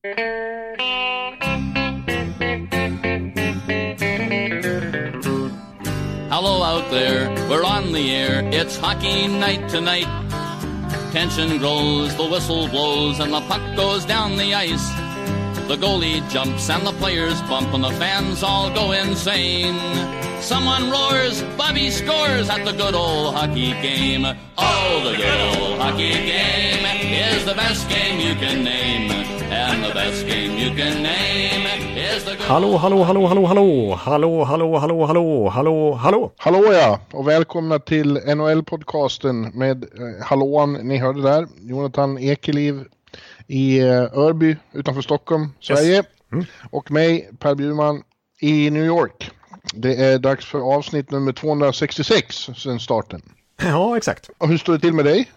Hello out there, we're on the air, it's hockey night tonight. Tension grows, the whistle blows, and the puck goes down the ice. The goalie jumps and the players bump and the fans all go insane. Someone roars, Bobby scores at the good old hockey game. Oh, the good old hockey game is the best game you can name. And the best game you can name is the good... Hallå, hallå, hallå, hallå, hallå, hallå, hallå, hallå, hallå, hallå, hallå. Hallå ja, och välkomna till NHL-podcasten med hallåan, ni hörde där, Jonathan Ekeliv i Örby utanför Stockholm, Sverige. Yes. Och mig, Per Bjurman, i New York. Det är dags för avsnitt nummer 266 sedan starten. Ja, exakt. Och hur står det till med dig?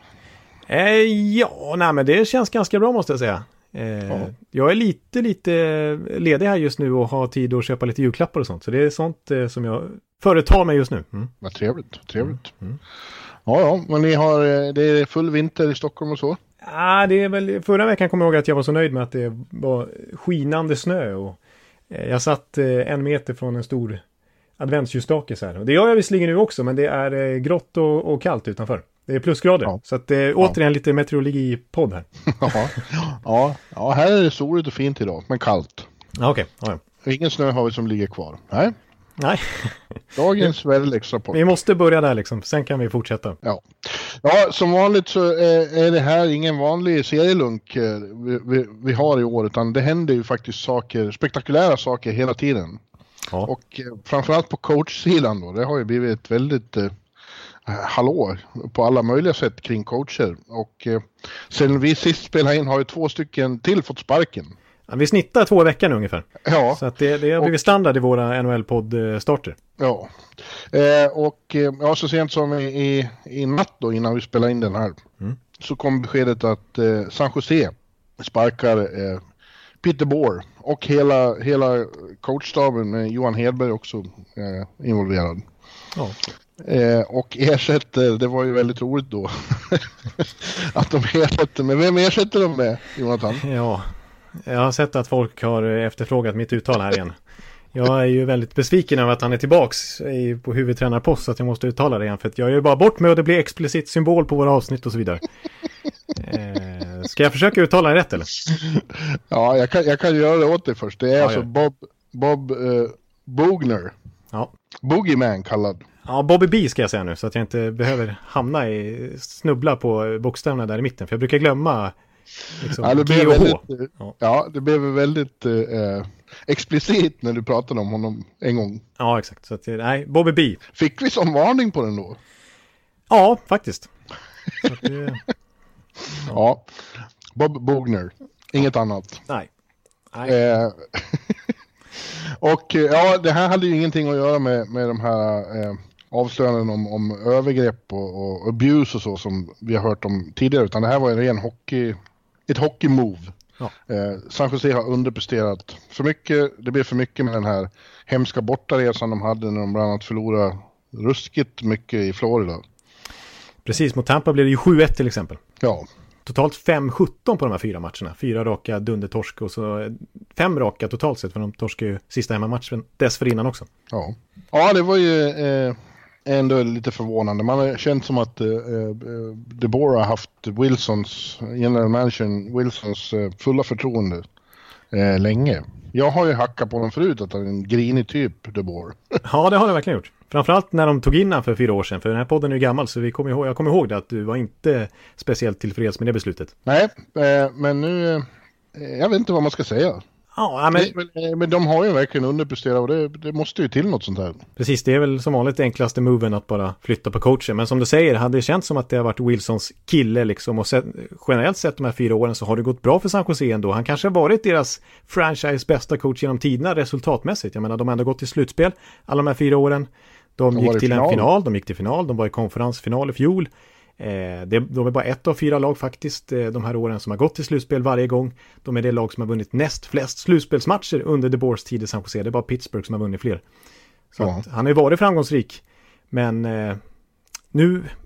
Men det känns ganska bra måste jag säga. Jag är lite ledig här just nu och har tid att köpa lite julklappar och sånt. Så det är sånt som jag företar mig just nu. Vad trevligt. Ja, men ni har, det är full vinter i Stockholm och så? Ja, det är väl, förra veckan kommer jag ihåg att jag var så nöjd med att det var skinande snö och jag satt 1 meter från en stor adventsljusstake så här. Och det gör jag visserligen nu också, men det är grått och kallt utanför. Det är plusgrader, ja. Så att återigen lite meteorologi-podd här. Ja, här är det soligt och fint idag, men kallt. Okej. Ingen snö har vi som ligger kvar. Nej. Dagens väderleksrapport. Vi måste börja där liksom, sen kan vi fortsätta. Ja, som vanligt så är det här ingen vanlig serielunk vi har i år, utan det händer ju faktiskt spektakulära saker hela tiden. Ja. Och framförallt på coachsidan då, det har ju blivit ett väldigt hallå på alla möjliga sätt kring coacher. Och sen vi sist spelade in har ju 2 stycken till fått sparken. Ja, vi snittar 2 veckor nu ungefär. Ja. Så att det har blivit standard i våra NHL-podd-starter. Ja. Och så sent som i natt då, innan vi spelade in den här, så kom beskedet att San Jose sparkar Peter Boer och hela coachstaben med Johan Hedberg också involverad. Ja. Och ersätter, det var ju väldigt roligt då att de ersätter, men vem ersätter de med, Jonathan? Ja, jag har sett att folk har efterfrågat mitt uttal här igen. Jag är ju väldigt besviken över att han är tillbaks på huvudtränarpost, så att jag måste uttala det igen, för att jag är ju bara bort med och det blir explicit symbol på våra avsnitt och så vidare. Ska jag försöka uttala det rätt eller? Ja, jag kan göra det åt dig först. Det är alltså Bob Boughner. Ja. Boogeyman kallad. Ja, Bobby B ska jag säga nu, så att jag inte behöver snubbla på bokstäverna där i mitten, för jag brukar glömma liksom, det G och H. Det blev väldigt explicit när du pratade om honom en gång. Ja, exakt. Så att, nej, Bobby B. Fick vi som varning på den då? Ja, faktiskt. Så att, ja, Bob Boughner. Inget annat. Nej. Och det här hade ju ingenting att göra med de här avslöjanden om övergrepp och abuse och så som vi har hört om tidigare, utan det här var en ren ett hockey-move. Ja. San Jose har underpresterat för mycket. Det blev för mycket med den här hemska bortaresan de hade när de bland annat förlorade ruskigt mycket i Florida. Precis, mot Tampa blev det ju 7-1 till exempel. Ja. Totalt 5-17 på de här 4 matcherna. 4 raka dundertorsk och så 5 raka totalt sett, för de torskade ju sista hemmamatchen dessförinnan också. Ja, det var ju ändå lite förvånande. Man har känt som att DeBoer har haft general manager Wilsons fulla förtroende länge. Jag har ju hackat på dem förut att han är en grinig typ, DeBoer. Ja, det har det verkligen gjort. Framförallt när de tog in han för 4 år sedan. För den här podden är ju gammal, så jag kommer ihåg det, att du var inte speciellt tillfreds med det beslutet. Nej, men nu... jag vet inte vad man ska säga. Ja, men de har ju verkligen underpresterat, och det måste ju till något sånt här. Precis, det är väl som vanligt enklaste moven att bara flytta på coachen. Men som du säger, hade det känts som att det har varit Wilsons kille liksom, och generellt sett de här 4 åren så har det gått bra för San Jose ändå. Han kanske har varit deras franchise bästa coach genom tiderna resultatmässigt. Jag menar, de har ändå gått till slutspel alla de här 4 åren. De gick till en final, de var i konferensfinal i fjol. De är bara 1 av 4 lag faktiskt de här åren som har gått till slutspel varje gång. De är det lag som har vunnit näst flest slutspelsmatcher under DeBoers tid i San Jose. Det är bara Pittsburgh som har vunnit fler. Så att han har ju varit framgångsrik. Men nu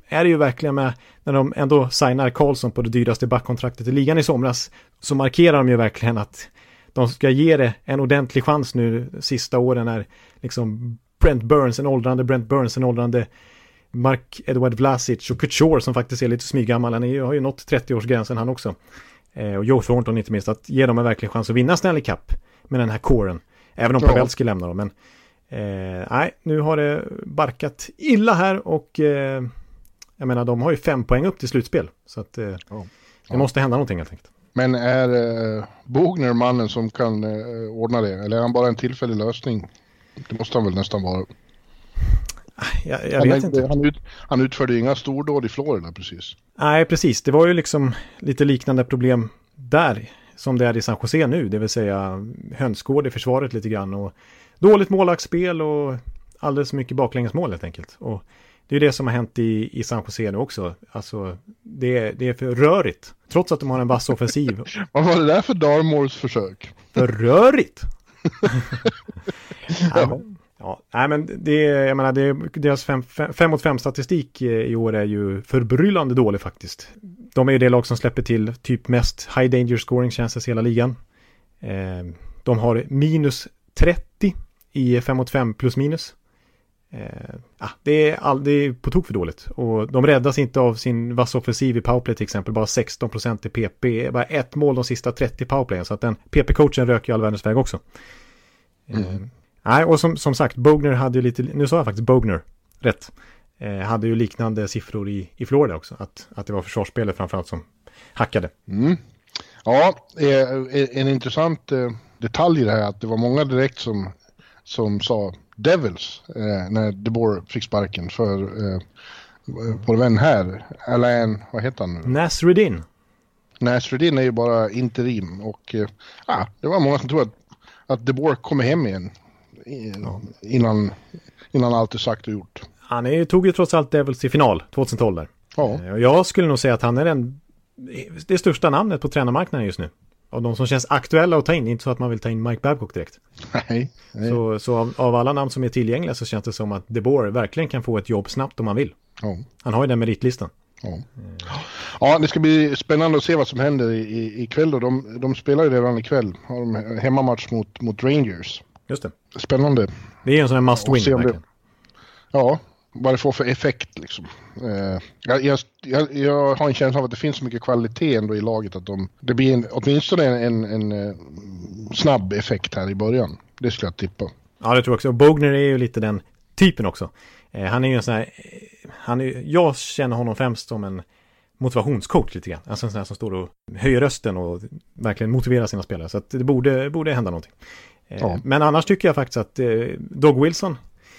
är det ju verkligen med, när de ändå signar Karlsson på det dyraste backkontraktet i ligan i somras, så markerar de ju verkligen att de ska ge det en ordentlig chans nu sista åren när liksom en åldrande Mark Edward Vlasic och Couture som faktiskt är lite smygammal, han har ju nått 30-årsgränsen han också. Och Joe Thornton inte minst, att ge dem en verklig chans att vinna Stanley Cup med den här kåren. Även om Pavelski lämnar dem. Men nej, nu har det barkat illa här och jag menar, de har ju 5 poäng upp till slutspel. Så att det måste hända någonting helt enkelt. Men är Bogner mannen som kan ordna det? Eller är han bara en tillfällig lösning? Det måste han väl nästan vara. Jag vet inte. Han utförde ju inga stordåd i Florida precis. Nej, precis. Det var ju liksom lite liknande problem där som det är i San Jose nu. Det vill säga hönsgård i försvaret lite grann. Och dåligt målvaktsspel och alldeles mycket baklängesmål helt enkelt. Och det är det som har hänt i San Jose nu också. Alltså, det är för rörigt. Trots att de har en vass offensiv. Vad var det där för Darmores försök? För rörigt? Ja, nej, men jag menar, deras 5-mot-5 statistik i år är ju förbryllande dålig faktiskt. De är ju det lag som släpper till typ mest high danger scoring chances i hela ligan. De har minus 30 i 5-mot-5 plus minus. Det är på tok för dåligt. Och de räddas inte av sin vassoffensiv i powerplay till exempel. Bara 16% i PP. Bara 1 mål de sista 30 powerplay. Så att den PP-coachen röker ju all världens väg också. Nej, och som sagt, Bogner hade ju lite, nu sa jag faktiskt Bogner rätt, hade ju liknande siffror i Florida också, att det var försvarsspelet framförallt som hackade. Ja, en intressant detalj i det här, att det var många direkt som sa Devils när DeBoer fick sparken för vår vän här, Alain, vad heter han nu? Nasreddin är ju bara interim och det var många som tror att DeBoer kommer hem igen innan allt är sagt och gjort. Han tog ju trots allt Devils till final 2012 där. Ja. Jag skulle nog säga att han är det största namnet på tränarmarknaden just nu. Av de som känns aktuella att ta in, inte så att man vill ta in Mike Babcock direkt. Nej. Så av alla namn som är tillgängliga så känns det som att DeBoer verkligen kan få ett jobb snabbt om han vill. Ja. Han har ju den meritlistan. Ja, det ska bli spännande att se vad som händer ikväll då. De spelar ju redan ikväll. Har de hemmamatch mot Rangers. Just det. Spännande. Det är en sån här must win verkligen. Ja, vad det får för effekt liksom. Jag har en känsla av att det finns så mycket kvalitet ändå i laget att det blir åtminstone en snabb effekt här i början. Det skulle jag tippa. Ja, det tror jag också. Och Bogner är ju lite den typen också. Han är ju en sån här, jag känner honom främst som en motivationscoach lite grann. Alltså en sån här som står och höjer rösten och verkligen motiverar sina spelare. Så att det borde hända någonting. Men annars tycker jag faktiskt att Doug Wilson,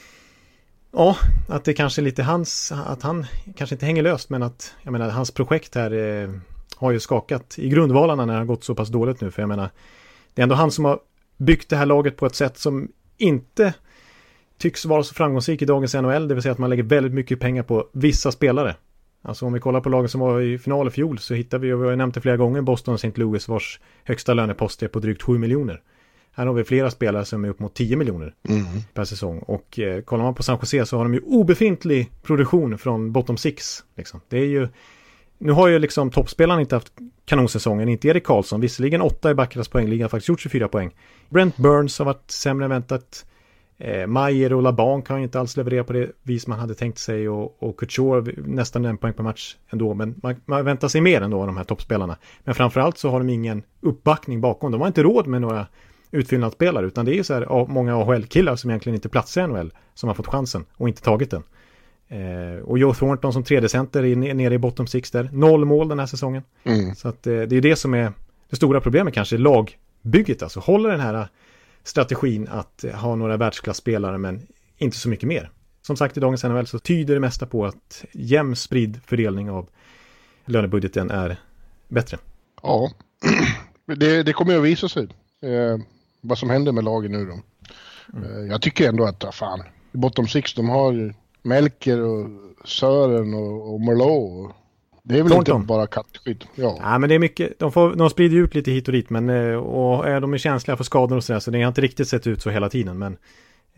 att det kanske är lite att han kanske inte hänger löst, men att jag menar, hans projekt här har ju skakat i grundvalarna när det har gått så pass dåligt nu. För jag menar, det är ändå han som har byggt det här laget på ett sätt som inte tycks vara så framgångsrik i dagens NHL, det vill säga att man lägger väldigt mycket pengar på vissa spelare. Alltså om vi kollar på lagen som var i final i fjol så hittar vi har nämnt det flera gånger, Boston och St. Louis vars högsta lönepost är på drygt 7 miljoner. Här har vi flera spelare som är upp mot 10 miljoner per säsong. Och kollar man på San Jose så har de ju obefintlig produktion från bottom 6. Liksom. Det är ju, nu har ju liksom toppspelaren inte haft kanonsäsongen, inte Erik Karlsson. Visserligen 8 i Baccaras poängliga, har faktiskt gjort 24 poäng. Brent Burns har varit sämre än väntat. Maier och LaBanc kan ju inte alls leverera på det vis man hade tänkt sig, och Couture nästan 1 poäng per match ändå, men man väntar sig mer ändå av de här toppspelarna. Men framförallt så har de ingen uppbackning bakom. De har inte råd med några utfyllnadsspelare, utan det är ju så här många AHL-killar som egentligen inte platsar i NHL som har fått chansen och inte tagit den. Och Joe Thornton som 3D-center är nere i bottom 6 där. 0 mål den här säsongen. Så att det är det som är det stora problemet kanske, lagbygget. Alltså håller den här strategin att ha några världsklasspelare men inte så mycket mer. Som sagt, i dagens NHL så tyder det mesta på att jämn spridd fördelning av lönebudgeten är bättre. Ja, det kommer att visa sig vad som händer med lagen nu då. Jag tycker ändå att i bottom 6 de har Melker och Sören och Merlot. Det är väl Thornton. Inte bara kattskydd. Ja, men det är mycket. De sprider ut lite hit och dit, men och är de känsliga för skador och sådär, så det har inte riktigt sett ut så hela tiden, men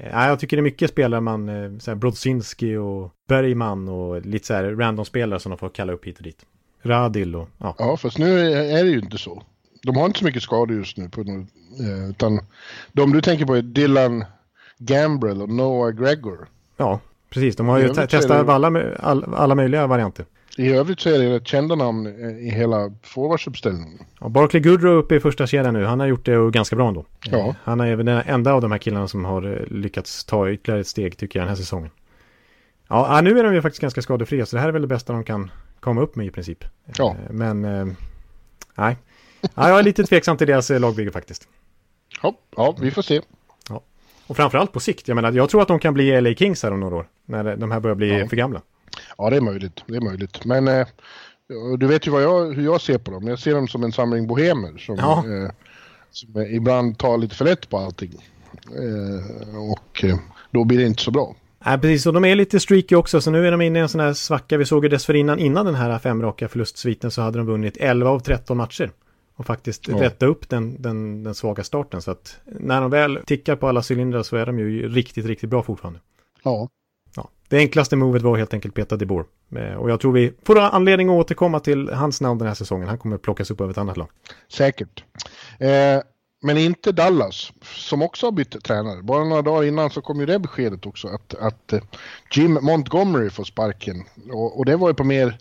Jag tycker det är mycket spelare man, så här Brodzinski och Bergman och lite så här random spelare som de får kalla upp hit och dit. Radil och ja. Ja, fast nu är det ju inte så. De har inte så mycket skador just nu utan de du tänker på är Dylan Gambrell och Noah Gregor. Ja, precis. De har ju testat alla möjliga varianter. I övrigt så är det ett kända namn i hela forwardsuppställningen. Ja, Barclay Goodrow uppe i första kedjan nu. Han har gjort det ganska bra ändå. Ja. Han är även den enda av de här killarna som har lyckats ta ytterligare ett steg tycker jag den här säsongen. Ja, nu är de ju faktiskt ganska skadefria så det här är väl det bästa de kan komma upp med i princip. Ja. Men nej. Ja, jag är lite tveksam till deras lagbygge faktiskt. Ja, vi får se. Ja. Och framförallt på sikt. Jag tror att de kan bli LA Kings här om några år. När de här börjar bli för gamla. Ja, det är möjligt. Men du vet ju hur jag ser på dem. Jag ser dem som en samling bohemer som ibland tar lite för lätt på allting. Och då blir det inte så bra. Nej, precis. Och de är lite streaky också. Så nu är de inne i en sån här svacka. Vi såg ju dessförinnan innan den här 5 raka förlustsviten så hade de vunnit 11 av 13 matcher. Och faktiskt rätta upp den svaga starten. Så att när de väl tickar på alla cylindrar så är de ju riktigt, riktigt bra fortfarande. Ja. Det enklaste movet var helt enkelt Peter DeBoer. Och jag tror vi får anledning att återkomma till hans namn den här säsongen. Han kommer plockas upp av ett annat lag. Säkert. Men inte Dallas, som också har bytt tränare. Bara några dagar innan så kom ju det beskedet också att Jim Montgomery får sparken. Och det var ju på mer,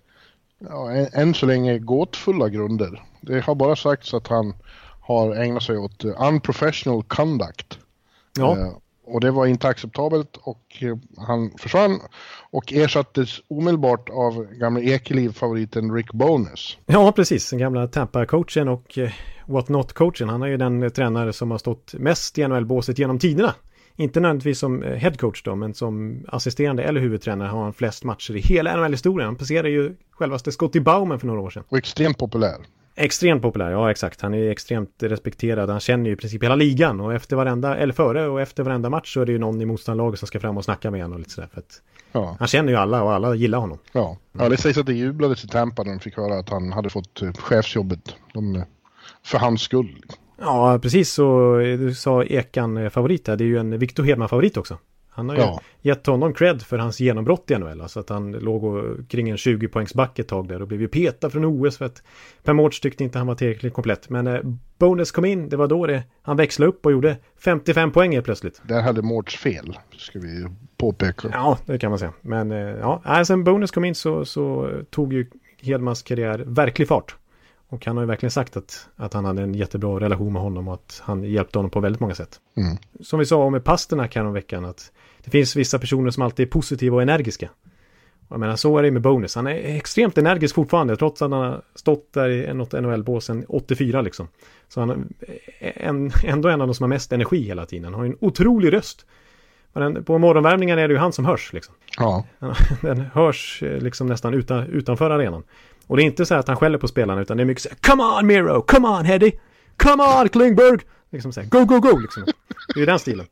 än så länge, gåtfulla grunder. Det har bara sagts att han har ägnat sig åt unprofessional conduct. Ja. Och det var inte acceptabelt och han försvann och ersattes omedelbart av gamla Ekeliv-favoriten Rick Bowness. Ja, precis. Den gamla Tampa-coachen och What Not-coachen. Han är ju den tränare som har stått mest i NHL-båset genom tiderna. Inte nödvändigtvis som headcoach då, men som assisterande eller huvudtränare har han flest matcher i hela NHL-historien. Han passerade ju självaste Scotty Bowman för några år sedan. Och extremt populär. Extremt populär, ja exakt. Han är extremt respekterad. Han känner ju i princip hela ligan och före och efter varenda match så är det ju någon i motståndarlaget som ska fram och snacka med honom och lite sådär. För att han känner ju alla och alla gillar honom. Ja, det sägs att det jublades i Tampa när de fick höra att han hade fått chefsjobbet för hans skull. Ja, precis. Så du sa Ekan favorit här. Det är ju en Victor Hedman favorit också. Han har ju gett honom cred för hans genombrott i NHL. Alltså att han låg kring en 20-poängsback ett tag där och blev ju petad från OS för att Per Mårts tyckte inte han var tillräckligt komplett. Men Bowness kom in, det var då han växlade upp och gjorde 55 poäng plötsligt. Där hade Mårts fel, ska vi påpeka. Ja, det kan man säga. Men sen Bowness kom in så tog ju Hedmans karriär verklig fart. Och han har ju verkligen sagt att han hade en jättebra relation med honom och att han hjälpte honom på väldigt många sätt. Mm. Som vi sa om med Pasternak här om veckan, att det finns vissa personer som alltid är positiva och energiska. Och jag menar, så är det med Bowness. Han är extremt energisk fortfarande, trots att han har stått där i något NHL-bås sedan 84 liksom. Så han är ändå en av de som har mest energi hela tiden. Han har en otrolig röst. Men på morgonvärmningen är det ju han som hörs liksom. Ja. Den hörs liksom nästan utanför arenan. Och det är inte så att han skäller på spelarna, utan det är mycket så här: come on Miro, come on Heddy, come on Klingberg, liksom så här, go go go liksom. Det är ju den stilen.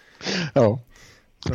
Ja. Så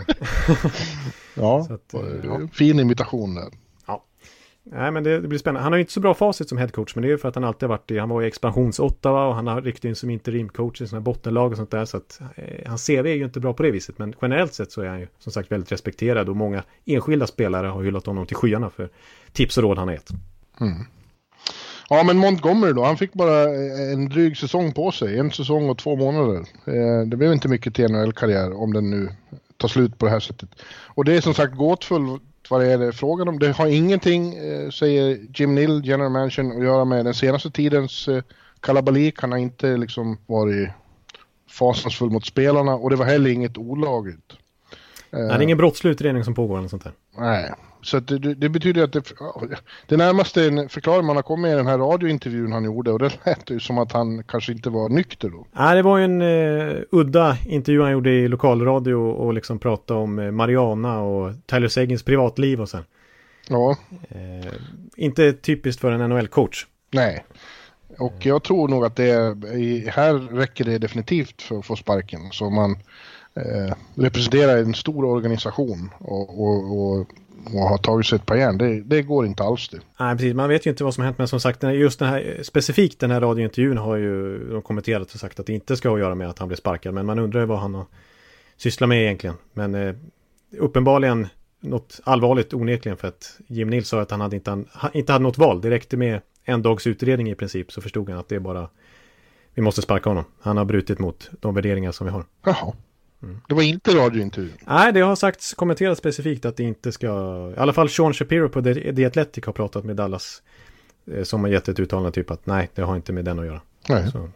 att, fin imitation där. Ja. Nej, men det blir spännande. Han har ju inte så bra facit som headcoach, men det är ju för att han alltid har varit han var i expansions-Ottawa och han har ryckt in som interimcoach i sådana här bottenlag och sånt där, så att hans CV är ju inte bra på det viset, men generellt sett så är han ju som sagt väldigt respekterad och många enskilda spelare har hyllat honom till skyarna för tips och råd han har gett. Mm. Ja, men Montgomery då, han fick bara en dryg säsong på sig, 1 säsong och 2 månader. Det blev inte mycket till NHL-karriär om den nu tar slut på det här sättet. Och det är som sagt gåtfullt vad det är frågan om. Det har ingenting, säger Jim Nill, general manager, att göra med den senaste tidens kalabalik. Han har inte liksom varit fasansfull mot spelarna och det var heller inget olagligt. Det är ingen brottslig utredning som pågår eller sånt där. Nej, så att det betyder att det närmaste en förklaring man har kommit i den här radiointervjun han gjorde, och det lät ju som att han kanske inte var nykter då. Nej, det var ju en udda intervju han gjorde i lokalradio och liksom pratade om Mariana och Tyler Seguins privatliv och så. Ja. Inte typiskt för en NHL-coach. Nej. Och jag tror nog att här räcker det definitivt för att få sparken. Så man representerar en stor organisation och har tagit sig ett par järn. Det går inte alls det. Nej, precis. Man vet ju inte vad som har hänt, men som sagt, just den här, specifikt den här radiointervjun har ju de kommenterat och sagt att det inte ska ha att göra med att han blir sparkad, men man undrar ju vad han har sysslar med egentligen. Men uppenbarligen något allvarligt onekligen, för att Jim Nill sa att han inte hade något val. Det räckte med en dags utredning i princip, så förstod han att det är bara, vi måste sparka honom. Han har brutit mot de värderingar som vi har. Jaha. Det var inte radiointervju. Nej, det har sagts, kommenterat specifikt att det inte ska, i alla fall Sean Shapiro på The Athletic har pratat med Dallas, som har gett ett uttalande typ att nej, det har inte med den att göra. Nej. Så,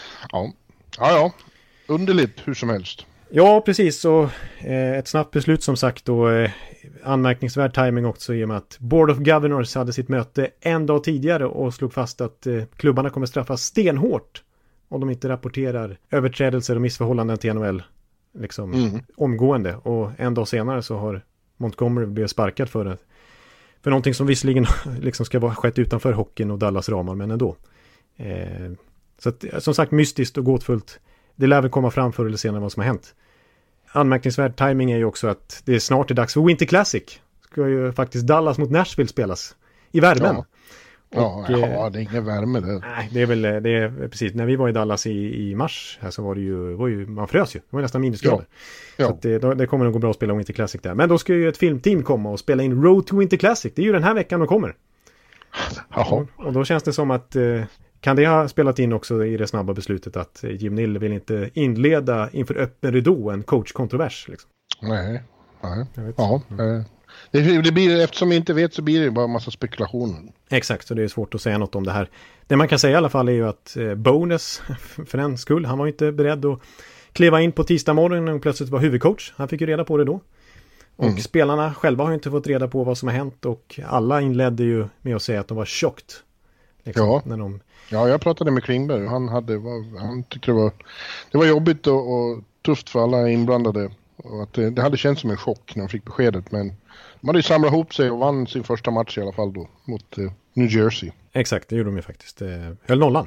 Ja. Underligt hur som helst. Ja, precis. Och ett snabbt beslut som sagt, och anmärkningsvärd timing också, i och med att Board of Governors hade sitt möte en dag tidigare och slog fast att klubbarna kommer straffas stenhårt om de inte rapporterar överträdelser och missförhållanden till NHL liksom omgående. Och en dag senare så har Montgomery blivit sparkad för någonting som visserligen liksom ska vara skett utanför hockeyn och Dallas ramar, men ändå. Så att, som sagt, mystiskt och gåtfullt. Det lär väl komma fram förr eller senare vad som har hänt. Anmärkningsvärd timing är ju också att det snart är dags för Winter Classic. Ska ju faktiskt Dallas mot Nashville spelas i värmen. Ja, det är ingen värme där. Nej, det är precis. När vi var i Dallas i mars här så var det ju man frös ju. Det var nästan minusgrader. Ja. Så att det kommer nog gå bra att spela Winter Classic där. Men då ska ju ett filmteam komma och spela in Road to Winter Classic. Det är ju den här veckan de kommer. Jaha. Och då känns det som att kan det ha spelat in också i det snabba beslutet att Jim Nill vill inte inleda inför öppen ridå en coachkontrovers liksom. Nej. Ja. Det blir, eftersom vi inte vet så blir det bara en massa spekulationer. Exakt, så det är svårt att säga något om det här. Det man kan säga i alla fall är ju att Bowness, för den skull, han var inte beredd att kliva in på tisdag morgon och plötsligt var huvudcoach. Han fick ju reda på det då. Och spelarna själva har ju inte fått reda på vad som har hänt, och alla inledde ju med att säga att de var chocked. Liksom, ja. När Ja, jag pratade med Klingberg och han tyckte det var jobbigt och tufft för alla inblandade. Och att det hade känts som en chock när de fick beskedet, men de hade ju samlat ihop sig och vann sin första match i alla fall då mot New Jersey. Exakt, det gjorde de ju faktiskt. Höll nollan.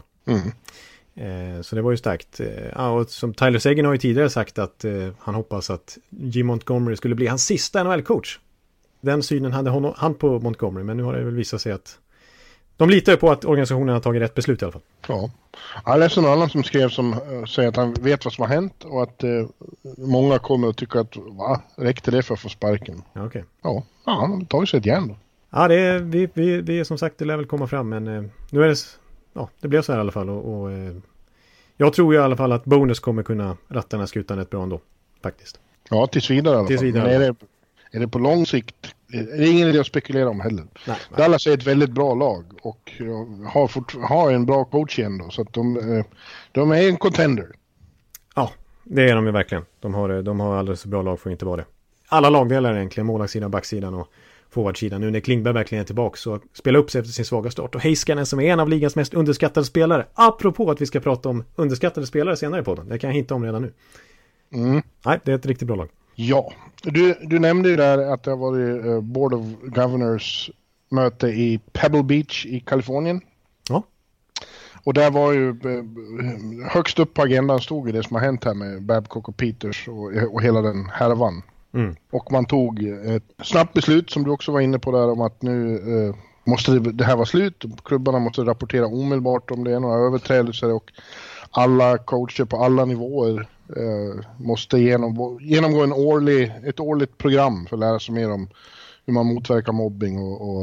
Så det var ju starkt. Och som Tyler Seguin har ju tidigare sagt att han hoppas att Jim Montgomery skulle bli hans sista NHL-coach. Den synen hade han på Montgomery, men nu har det väl visat sig att de litar ju på att organisationen har tagit rätt beslut i alla fall. Ja. Jag läste någon annan som skrev som säger att han vet vad som har hänt och att många kommer att tycka att räckte det för att få sparken. Ja, okej. Ja, han har tagit sig ett järn då. Ja, vi är som sagt, det lär väl komma fram, men nu är det, det blev så här i alla fall, och jag tror ju i alla fall att Bowness kommer kunna ratta den här skutan ett bra ändå, faktiskt. Ja, tills vidare i alla fall. Men är det på lång sikt, är det ingen idé att spekulera om heller. Nej. Dallas är ett väldigt bra lag och har en bra coach igen då, så att de är en contender. Ja, det är de ju verkligen. De har alldeles bra lag för att inte vara det. Alla lagdelar egentligen, målvaktssidan, backsidan och forwardsidan. Nu när Klingberg verkligen är tillbaka så spela upp sig efter sin svaga start. Och Heiskanen som är en av ligans mest underskattade spelare. Apropå att vi ska prata om underskattade spelare senare på den. Det kan jag hinta om redan nu. Nej, det är ett riktigt bra lag. Ja, du nämnde ju där att det har varit Board of Governors möte i Pebble Beach i Kalifornien. Ja. Och där var ju högst upp på agendan stod ju det som har hänt här med Babcock och Peters och hela den härvan. Och man tog ett snabbt beslut som du också var inne på där om att nu måste det här vara slut. Klubbarna måste rapportera omedelbart om det är några överträdelser och alla coacher på alla nivåer måste genomgå ett årligt program för att lära sig mer om hur man motverkar mobbing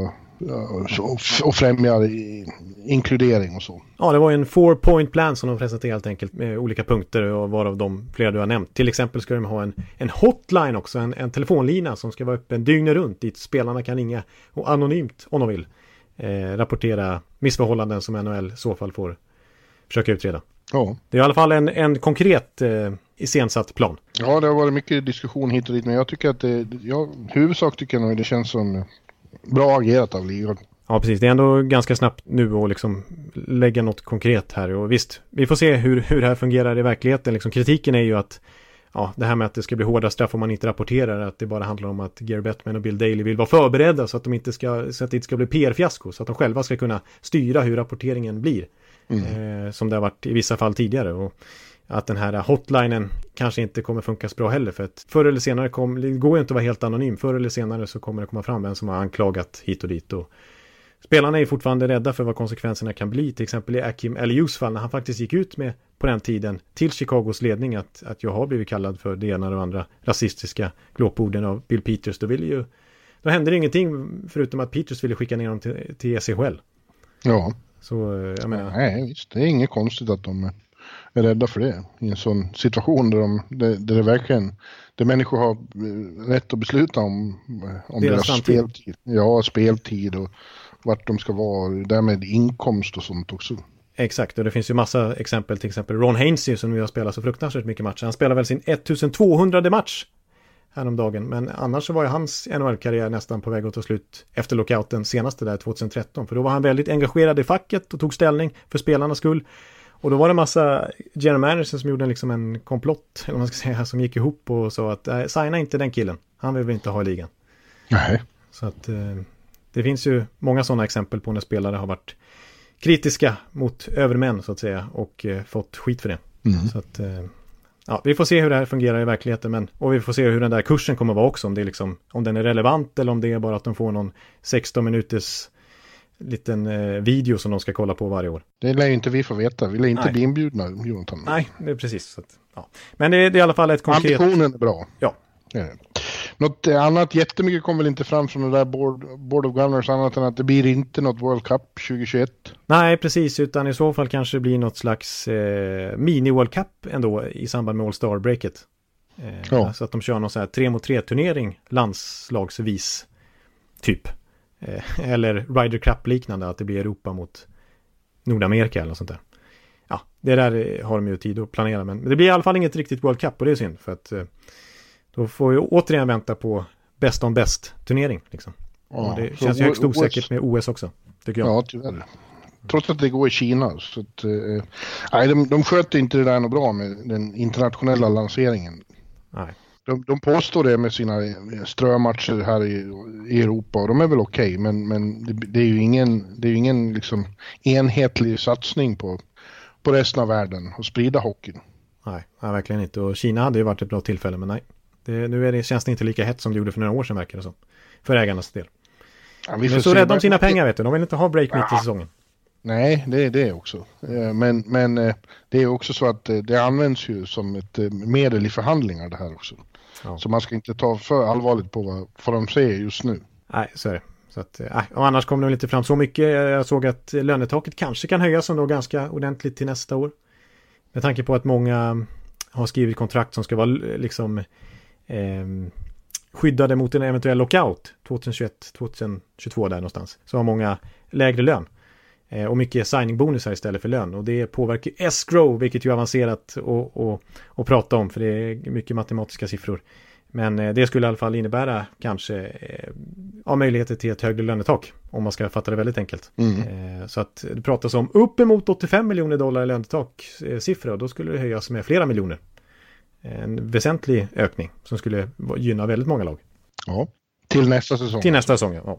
och främjar inkludering och så. Ja, det var en 4-point plan som de presenterade helt enkelt med olika punkter, och varav de flera du har nämnt. Till exempel ska de ha en hotline också, en telefonlina som ska vara öppen dygnet runt dit spelarna kan ringa och anonymt, om de vill, rapportera missförhållanden som NHL i så fall får försöka utreda. Ja. Det är i alla fall en konkret iscensatt plan. Ja, det har varit mycket diskussion hit och dit, men jag tycker att huvudsak tycker jag nog det känns som bra agerat av ligan. Ja, precis. Det är ändå ganska snabbt nu att liksom lägga något konkret här. Och visst, vi får se hur det här fungerar i verkligheten. Liksom, kritiken är ju att det här med att det ska bli hårda straff om man inte rapporterar, att det bara handlar om att Gary Bettman och Bill Daly vill vara förberedda så att det inte ska bli PR-fiasko, så att de själva ska kunna styra hur rapporteringen blir. Som det har varit i vissa fall tidigare, och att den här hotlinen kanske inte kommer funka så bra heller, för att förr eller senare det går ju inte att vara helt anonym, förr eller senare så kommer det komma fram vem som har anklagat hit och dit, och spelarna är fortfarande rädda för vad konsekvenserna kan bli. Till exempel i Akim Elius fall när han faktiskt gick ut med på den tiden till Chicagos ledning att jag har blivit kallad för det ena och andra rasistiska glåporden av Bill Peters. Då hände det ingenting förutom att Peters ville skicka ner dem till SHL. Ja. Så jag menar... Nej, visst. Det är inget konstigt att de är rädda för det. I en sån situation där det verkligen... Där människor har rätt att besluta om deras speltid. Ja, speltid och vart de ska vara. Därmed inkomst och sånt också. Exakt, och det finns ju massa exempel. Till exempel Ron Hainsey som vi har spelat så fruktansvärt mycket matcher. Han spelar väl sin 1200 match häromdagen. Men annars så var ju hans NHL-karriär nästan på väg att ta slut efter lockouten senaste där 2013. För då var han väldigt engagerad i facket och tog ställning för spelarnas skull. Och då var det massa general managers som gjorde liksom en komplott, eller vad man ska säga, som gick ihop och sa att signa inte den killen. Han vill vi inte ha i ligan. Nej. Så att det finns ju många sådana exempel på när spelare har varit kritiska mot övermän så att säga och fått skit för det. Mm. Så att ja, vi får se hur det här fungerar i verkligheten och vi får se hur den där kursen kommer vara också, om det är liksom, om den är relevant eller om det är bara att de får någon 16 minuters liten video som de ska kolla på varje år. Det lär ju inte vi få veta. Vi lär inte bli inbjudna, Jonathan. Nej, det är precis. Så att, ja. Men det är i alla fall ett konkret... Ambitionen är bra. Ja. Det är det. Något annat jättemycket kommer väl inte fram från det där Board of Governors annat än att det blir inte något World Cup 2021. Nej, precis. Utan i så fall kanske det blir något slags mini-World Cup ändå i samband med All-Star-breaket. Så att de kör någon så här 3-mot-3-turnering landslagsvis typ. Eller Ryder Cup-liknande, att det blir Europa mot Nordamerika eller något sånt där. Ja, det där har de ju tid att planera, men det blir i alla fall inget riktigt World Cup och det är synd för att då får vi återigen vänta på best on best turnering liksom. Ja, och det känns ju högst osäkert med OS också, tycker jag. Ja, tyvärr. Trots att det går i Kina så att, nej, de sköter inte det där något bra med den internationella lanseringen. Nej. De påstår det med sina strömatcher här i Europa och de är väl okej, men det är ju ingen liksom enhetlig satsning på resten av världen och sprida hockeyn. Nej, verkligen inte. Och Kina hade ju varit ett bra tillfälle, men nej. Nu känns det inte lika hett som det gjorde för några år sedan, verkar det som. För ägarnas del. Ja, de är så rädda om sina pengar, vet du. De vill inte ha break mitt i säsongen. Nej, det är det också. Men det är också så att det används ju som ett medel i förhandlingar det här också. Ja. Så man ska inte ta för allvarligt på vad de säger just nu. Nej, så är det. Så att, och annars kommer det inte fram så mycket. Jag såg att lönetaket kanske kan höjas ändå ganska ordentligt till nästa år. Med tanke på att många har skrivit kontrakt som ska vara liksom skyddade mot en eventuell lockout 2021-2022 där någonstans. Så har många lägre lön. Och mycket signing-bonusar istället för lön. Och det påverkar escrow, vilket ju är avancerat att prata om. För det är mycket matematiska siffror. Men det skulle i alla fall innebära kanske möjligheter till ett högre lönetak. Om man ska fatta det väldigt enkelt. Så att det pratas om uppemot $85 miljoner i lönetak siffror. Och då skulle det höjas med flera miljoner. En väsentlig ökning som skulle gynna väldigt många lag. Ja, till nästa säsong. Till nästa säsong, ja.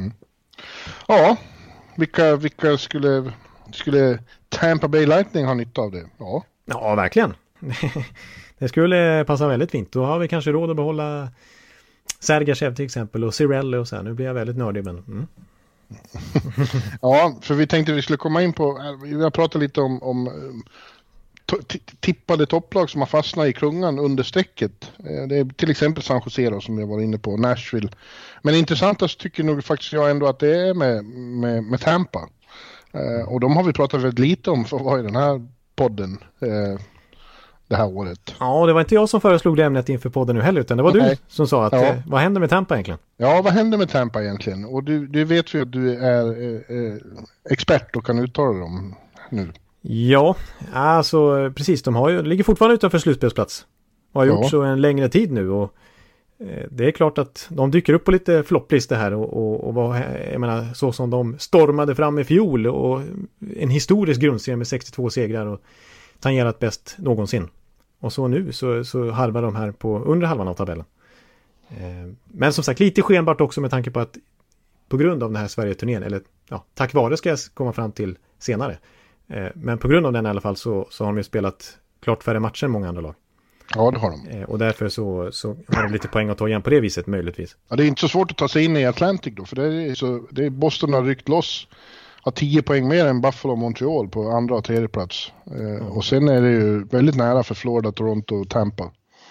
Ja, vilka skulle Tampa Bay Lightning ha nytta av det? Ja, verkligen. Det skulle passa väldigt fint. Då har vi kanske råd att behålla Sergachev till exempel och Cirelli och så här. Nu blir jag väldigt nördig, men... Ja, för vi tänkte vi skulle komma in på... Vi har pratat lite om tippade topplag som har fastnat i klungan under strecket. Det är till exempel San Jose då, som jag var inne på, Nashville. Men intressantast tycker nog faktiskt jag ändå att det är med Tampa. Och de har vi pratat väldigt lite om för att vara i den här podden det här året. Ja, det var inte jag som föreslog det ämnet inför podden nu heller, utan det var du som sa att vad händer med Tampa egentligen? Ja, vad händer med Tampa egentligen? Och du vet ju att du är expert och kan uttala dem nu. Ja, alltså precis. De ligger fortfarande utanför slutspelsplats. Och har gjort så en längre tid nu. Och det är klart att de dyker upp på lite flopplistor här. Och jag menar, så som de stormade fram i fjol. Och en historisk grundserie med 62 segrar. Och tangerat bäst någonsin. Och så nu så harvar de här på under halvan av tabellen. Men som sagt, lite skenbart också med tanke på att på grund av den här Sverige-turnén, eller tack vare ska jag komma fram till senare. Men på grund av den i alla fall så har de ju spelat klart färre matcher än många andra lag. Ja, det har de. Och därför så har de lite poäng att ta igen på det viset möjligtvis. Ja, det är inte så svårt att ta sig in i Atlantic då, för det är Boston har ryckt loss. Har 10 poäng mer än Buffalo och Montreal på andra och tredje plats. Och sen är det ju väldigt nära för Florida, Toronto och Tampa.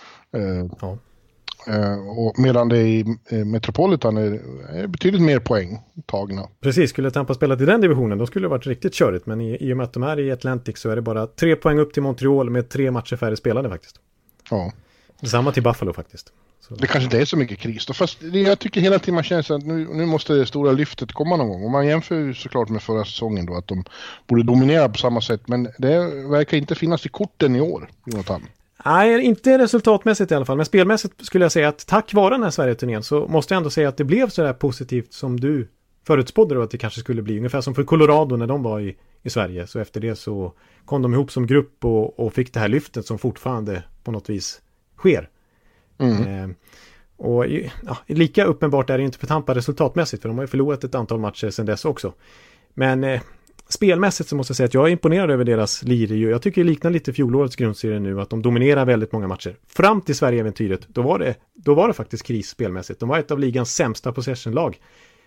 Och medan det i Metropolitan är betydligt mer poäng tagna. Precis, skulle Tampa spelat i den divisionen då skulle det varit riktigt körigt. Men i och med att de är i Atlantic så är det bara 3 poäng upp till Montreal med 3 matcher färre spelade faktiskt. Ja. Detsamma till Buffalo faktiskt. Så. Det kanske inte är så mycket kris då, fast jag tycker hela tiden man känner att nu måste det stora lyftet komma någon gång. Och man jämför ju såklart med förra säsongen då att de borde dominera på samma sätt. Men det verkar inte finnas i korten i år, Jonathan. Nej, inte resultatmässigt i alla fall. Men spelmässigt skulle jag säga att tack vare den här Sverige-turnén så måste jag ändå säga att det blev så där positivt som du förutspådde då att det kanske skulle bli. Ungefär som för Colorado när de var i Sverige. Så efter det så kom de ihop som grupp och fick det här lyftet som fortfarande på något vis sker. Och lika uppenbart är det inte för Tampa resultatmässigt, för de har ju förlorat ett antal matcher sedan dess också. Men spelmässigt så måste jag säga att jag är imponerad över deras lir. Jag tycker det liknar lite fjolårets grundserie nu, att de dominerar väldigt många matcher. Fram till Sverige-äventyret, då var det faktiskt kris spelmässigt. De var ett av ligans sämsta possession-lag.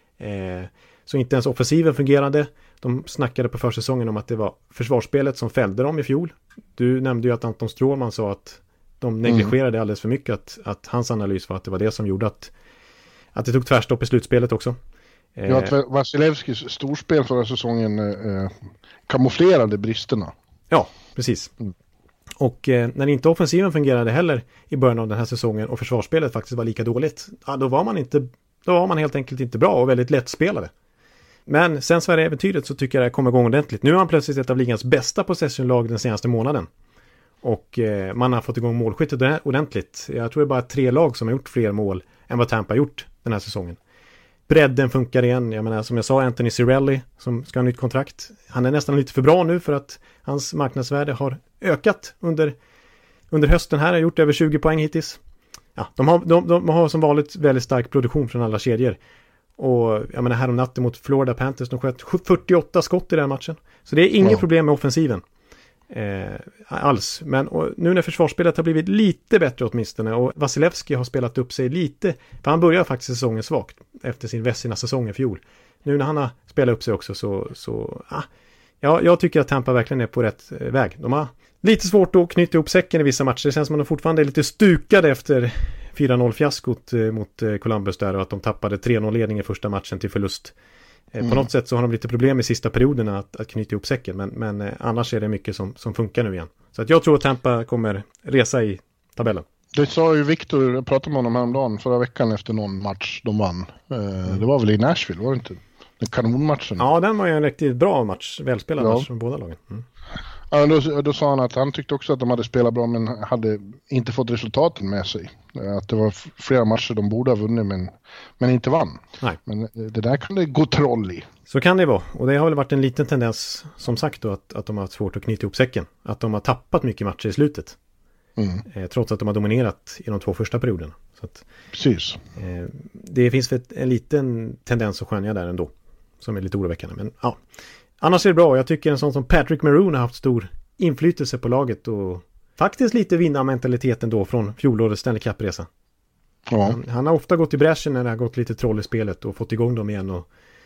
Så inte ens offensiven fungerade. De snackade på försäsongen om att det var försvarsspelet som fällde dem i fjol. Du nämnde ju att Anton Stråman sa att de negligerade alldeles för mycket, att hans analys var att det var det som gjorde att det tog tvärstopp i slutspelet också. Ja, att Vasilevskis storspel förra säsongen kamouflerade bristerna. Ja, precis. Och när inte offensiven fungerade heller i början av den här säsongen och försvarsspelet faktiskt var lika dåligt, då var man helt enkelt inte bra och väldigt lättspelade. Men sen Sverige-äventyret så tycker jag det kommer igång ordentligt. Nu är han plötsligt ett av ligans bästa possession-lag den senaste månaden. Och man har fått igång målskyttet ordentligt. Jag tror det är bara 3 lag som har gjort fler mål än vad Tampa har gjort den här säsongen. Bredden funkar igen. Jag menar, som jag sa, Anthony Cirelli som ska ha nytt kontrakt. Han är nästan lite för bra nu för att hans marknadsvärde har ökat under hösten här. Har gjort över 20 poäng hittills. Ja, de har som vanligt väldigt stark produktion från alla kedjor. Och jag menar, här om natten mot Florida Panthers, de sköt 48 skott i den matchen. Så det är inget problem med offensiven. Alls. Men nu när försvarsspelet har blivit lite bättre åtminstone och Vasilevski har spelat upp sig lite, för han började faktiskt säsongen svagt efter sin Vessina-säsong i fjol. Nu när han har spelat upp sig också jag tycker att Tampa verkligen är på rätt väg. De har lite svårt att knyta ihop säcken i vissa matcher. Det känns som att de fortfarande är lite stukade efter 4-0-fiaskot mot Columbus där och att de tappade 3-0-ledning i första matchen till förlust. På något sätt så har de lite problem i sista perioderna att knyta ihop säcken. Men annars är det mycket som funkar nu igen. Så att jag tror att Tampa kommer resa i tabellen. Det sa ju Victor, jag pratade med honom häromdagen förra veckan efter någon match de vann. Det var väl i Nashville, var det inte? Den kanonmatchen. Ja, den var ju en riktigt bra match. Välspelad match från båda lagen. Ja, då sa han att han tyckte också att de hade spelat bra men hade inte fått resultaten med sig. Att det var flera matcher de borde ha vunnit men inte vann. Nej. Men det där kan det gå troll i. Så kan det vara. Och det har väl varit en liten tendens som sagt då att de har haft svårt att knyta ihop säcken. Att de har tappat mycket matcher i slutet. Trots att de har dominerat i de 2 första perioderna. Så att, precis. Det finns en liten tendens att skönja där ändå. Som är lite oroväckande. Men ja. Annars är det bra. Jag tycker en sån som Patrick Maroon har haft stor inflytelse på laget och faktiskt lite vinnarmentaliteten då från fjolårets Stanley Cup-resa. Ja. Han har ofta gått i bräschen när det har gått lite troll i spelet och fått igång dem igen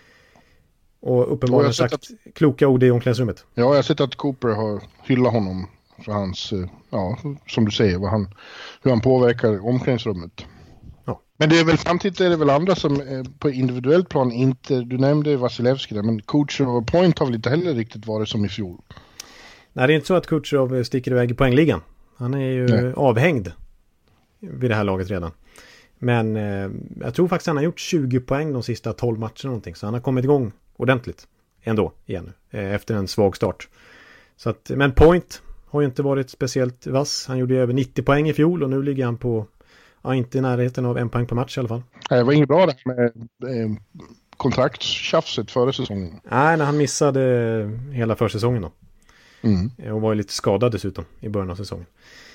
och uppenbarligen sagt kloka ord i omklädningsrummet. Ja, jag har sett att Cooper har hyllat honom för hans, som du säger, hur han påverkar omklädningsrummet. Ja. Men det är väl samtidigt är det väl andra som på individuellt plan inte, du nämnde Vasilevski där, men Kucherov och Point har väl inte heller riktigt varit som i fjol. Nej, det är inte så att Kucherov sticker iväg i poängligan. Han är ju avhängd vid det här laget redan. Men jag tror faktiskt han har gjort 20 poäng de sista 12 matcherna någonting. Så han har kommit igång ordentligt ändå igen efter en svag start. Så att, men Point har ju inte varit speciellt vass. Han gjorde över 90 poäng i fjol och nu ligger han på inte i närheten av 1 poäng per match i alla fall. Det var inget bra där med kontraktstjafset före säsongen. Nej, när han missade hela försäsongen då. Och var ju lite skadad dessutom i början av säsongen.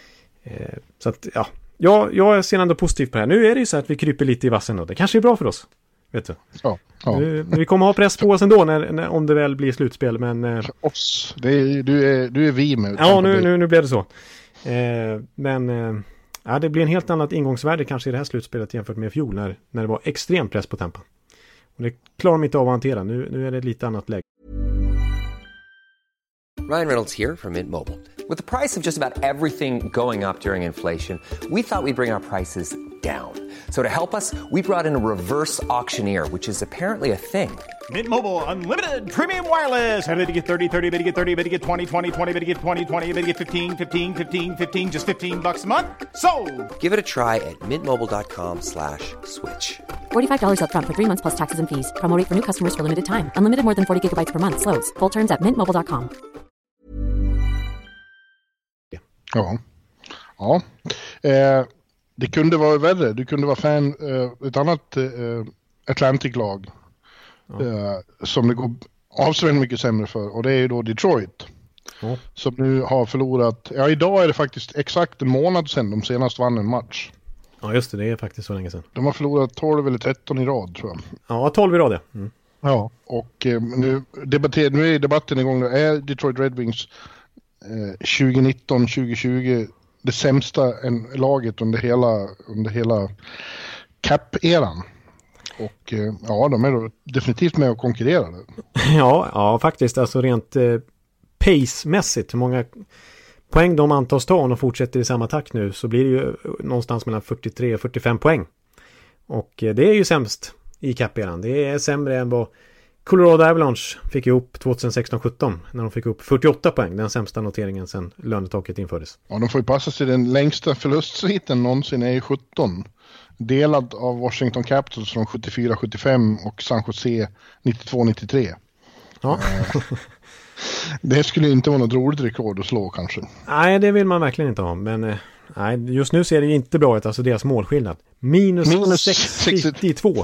Så att jag ser ändå positivt på det här. Nu är det ju så att vi kryper lite i vassen då. Det kanske är bra för oss. Vet du. Ja. Vi kommer ha press på oss ändå om det väl blir slutspel. Men oss. Du är vi med. Ja, nu blev det så. Ja, det blir en helt annat ingångsvärde kanske i det här slutspelet jämfört med i fjol när det var extrem press på Tampa. Och det klarar de inte av att hantera. Nu är det ett lite annat läge. Ryan Reynolds here from Mint Mobile. With the price of just about everything going up during inflation, we thought we'd bring our prices down. So to help us, we brought in a reverse auctioneer, which is apparently a thing. Mint Mobile Unlimited Premium Wireless. How to get 30, 30, bit to get 30, bit to get 20, 20, 20, bit to get 20, 20, bit to get 15, 15, 15, 15, just $15 a month? Sold! Give it a try at mintmobile.com/switch. $45 up front for 3 months plus taxes and fees. Promo rate for new customers for limited time. Unlimited more than 40 gigabytes per month. Slows full terms at mintmobile.com. Ja. Det kunde vara värre. Du kunde vara fan ett annat Atlantic-lag som det går avsevärt mycket sämre för. Och det är ju då Detroit. Som nu har förlorat. Ja, idag är det faktiskt exakt en månad sedan de senast vann en match. Ja, just det är faktiskt så länge sedan. De har förlorat 12 eller 13 i rad, tror jag. Ja, 12 i rad, ja. Mm. Ja, och nu är debatten igång. Är Detroit Red Wings 2019-2020 det sämsta laget under hela cap-eran? Och ja, de är då definitivt med och konkurrerar. Ja, faktiskt. Alltså rent pace-mässigt, hur många poäng de antas ta om de fortsätter i samma takt nu, så blir det ju någonstans mellan 43 och 45 poäng. Och det är ju sämst i cap-eran. Det är sämre än vad Colorado Avalanche fick ihop 2016-17 när de fick upp 48 poäng. Den sämsta noteringen sedan lönetaket infördes. Ja, de får ju passa sig. Den längsta förlustsviten någonsin är ju 17. Delad av Washington Capitals från 74-75 och San Jose 92-93. Ja. Det skulle inte vara något roligt rekord att slå kanske. Nej, det vill man verkligen inte ha. Men nej, just nu ser det inte bra ut. Alltså deras målskillnad. Minus 62.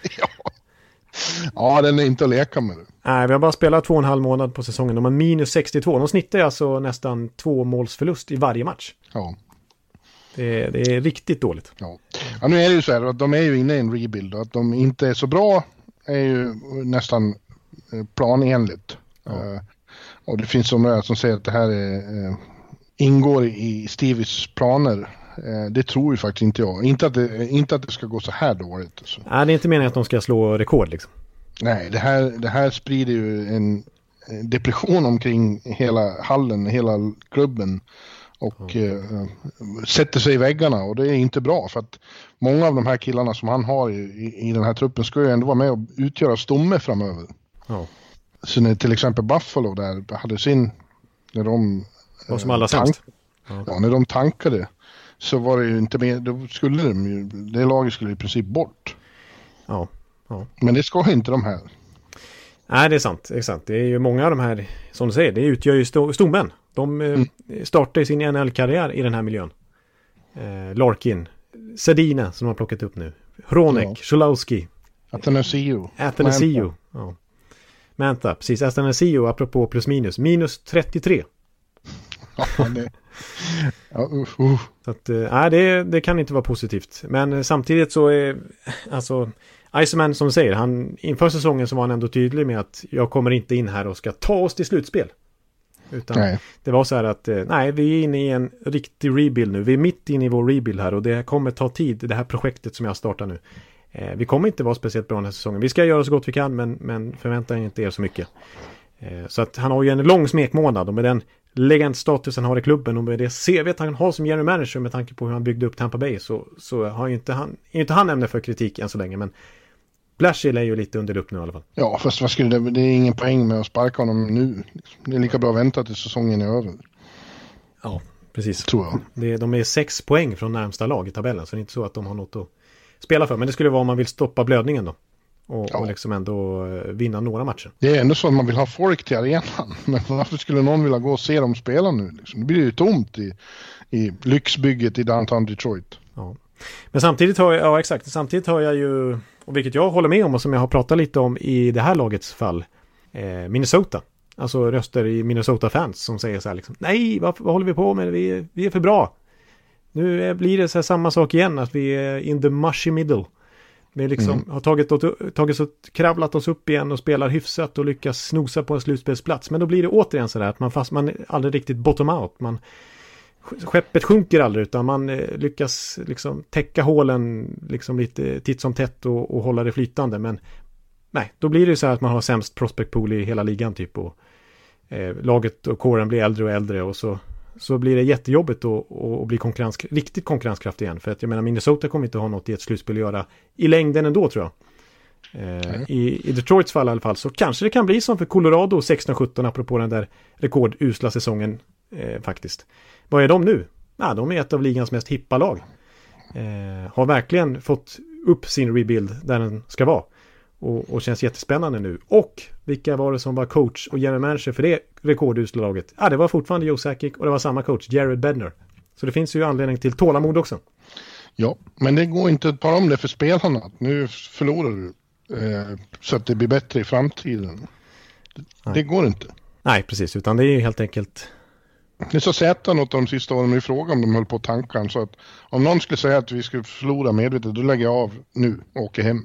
Ja, den är inte att leka med. Nej, vi har bara spelat 2,5 månad på säsongen. De har minus 62. De snittar alltså nästan 2 målsförlust i varje match. Ja. Det är riktigt dåligt. Ja, nu är det ju så här att de är ju inne i en rebuild. Och att de inte är så bra är ju nästan planenligt. Ja. Och det finns somliga som säger att det här ingår i Stevies planer. Det tror ju faktiskt inte jag. Inte att det ska gå så här dåligt. Alltså. Nej, det är inte meningen att de ska slå rekord liksom. Nej, det här sprider ju en depression omkring hela hallen, hela klubben. Och sätter sig i väggarna. Och det är inte bra, för att många av de här killarna som han har i den här truppen ska ju ändå vara med och utgöra stomme framöver. Ja. Så när till exempel Buffalo där hade sin, när de som alla sämst. Ja, när de tankade, så var det ju inte mer, då skulle det laget skulle i princip bort. Ja. Men det ska inte de här. Nej, det är sant. Exakt. Det är ju många av de här, som du säger, det utgör ju stommen. De startar sin NHL-karriär i den här miljön. Larkin, Sedina som de har plockat upp nu. Hronek, Cholowski. Athanasiou. Ja. Manta, precis. Athanasiou, apropå plus minus. Minus 33. Ja, det... Så att, det kan inte vara positivt. Men samtidigt så är alltså Iceman, som säger, inför säsongen så var han ändå tydlig med att jag kommer inte in här och ska ta oss till slutspel. Utan det var så här att vi är inne i en riktig rebuild nu. Vi är mitt inne i vår rebuild här och det kommer ta tid, det här projektet som jag startar nu. Vi kommer inte vara speciellt bra den här säsongen. Vi ska göra så gott vi kan, men förväntar inte er så mycket. Så att han har ju en lång smekmånad, och med den legendstatus han har i klubben och med det CV han har som general manager med tanke på hur han byggde upp Tampa Bay, så har ju inte han ämne för kritik än så länge, men Blashill är ju lite under lupp nu i alla fall. Ja, fast det är ingen poäng med att sparka honom nu. Det är lika bra att vänta till säsongen är över. Ja, precis. Tror jag. De är 6 poäng från närmsta lag i tabellen, så det är inte så att de har något att spela för. Men det skulle vara om man vill stoppa blödningen då. Och liksom ändå vinna några matcher. Det är ändå så att man vill ha folk till arenan. Men varför skulle någon vilja gå och se dem spela nu? Liksom? Det blir ju tomt i lyxbygget i downtown Detroit. Ja. Men samtidigt har jag ju, och vilket jag håller med om och som jag har pratat lite om i det här lagets fall, Minnesota. Alltså röster i Minnesota-fans som säger så här liksom, nej, vad håller vi på med? Vi är för bra. Nu blir det så här samma sak igen, att vi är in the mushy middle. Vi liksom har kravlat oss upp igen och spelar hyfsat och lyckas snosa på en slutspelsplats. Men då blir det återigen så där att man aldrig riktigt bottom out. Man skeppet sjunker aldrig, utan man lyckas liksom täcka hålen liksom lite titt som tätt och hålla det flytande. Men nej, då blir det så här att man har sämst prospect pool i hela ligan typ, och laget och kåren blir äldre och äldre, och så blir det jättejobbigt att bli riktigt konkurrenskraftig igen. För att jag menar, Minnesota kommer inte ha något i ett slutspel att göra i längden ändå, tror jag. I Detroits fall i alla fall, så kanske det kan bli som för Colorado 16-17 apropå den där rekordusla säsongen faktiskt. Vad är de nu? De är ett av ligans mest hippa lag. Har verkligen fått upp sin rebuild där den ska vara. Och känns jättespännande nu. Och vilka var det som var coach och general manager för det rekordusla laget? Det var fortfarande Joe Sakic och det var samma coach, Jared Bednar. Så det finns ju anledning till tålamod också. Ja, men det går inte att tala om det för spelarna. Nu förlorar du så att det blir bättre i framtiden. Det går inte. Nej, precis. Utan det är ju helt enkelt... Det är så sätta något de sista åren vi frågar om de höll på tanken. Så att om någon skulle säga att vi skulle förlora medvetet, då lägger jag av nu och åker hem.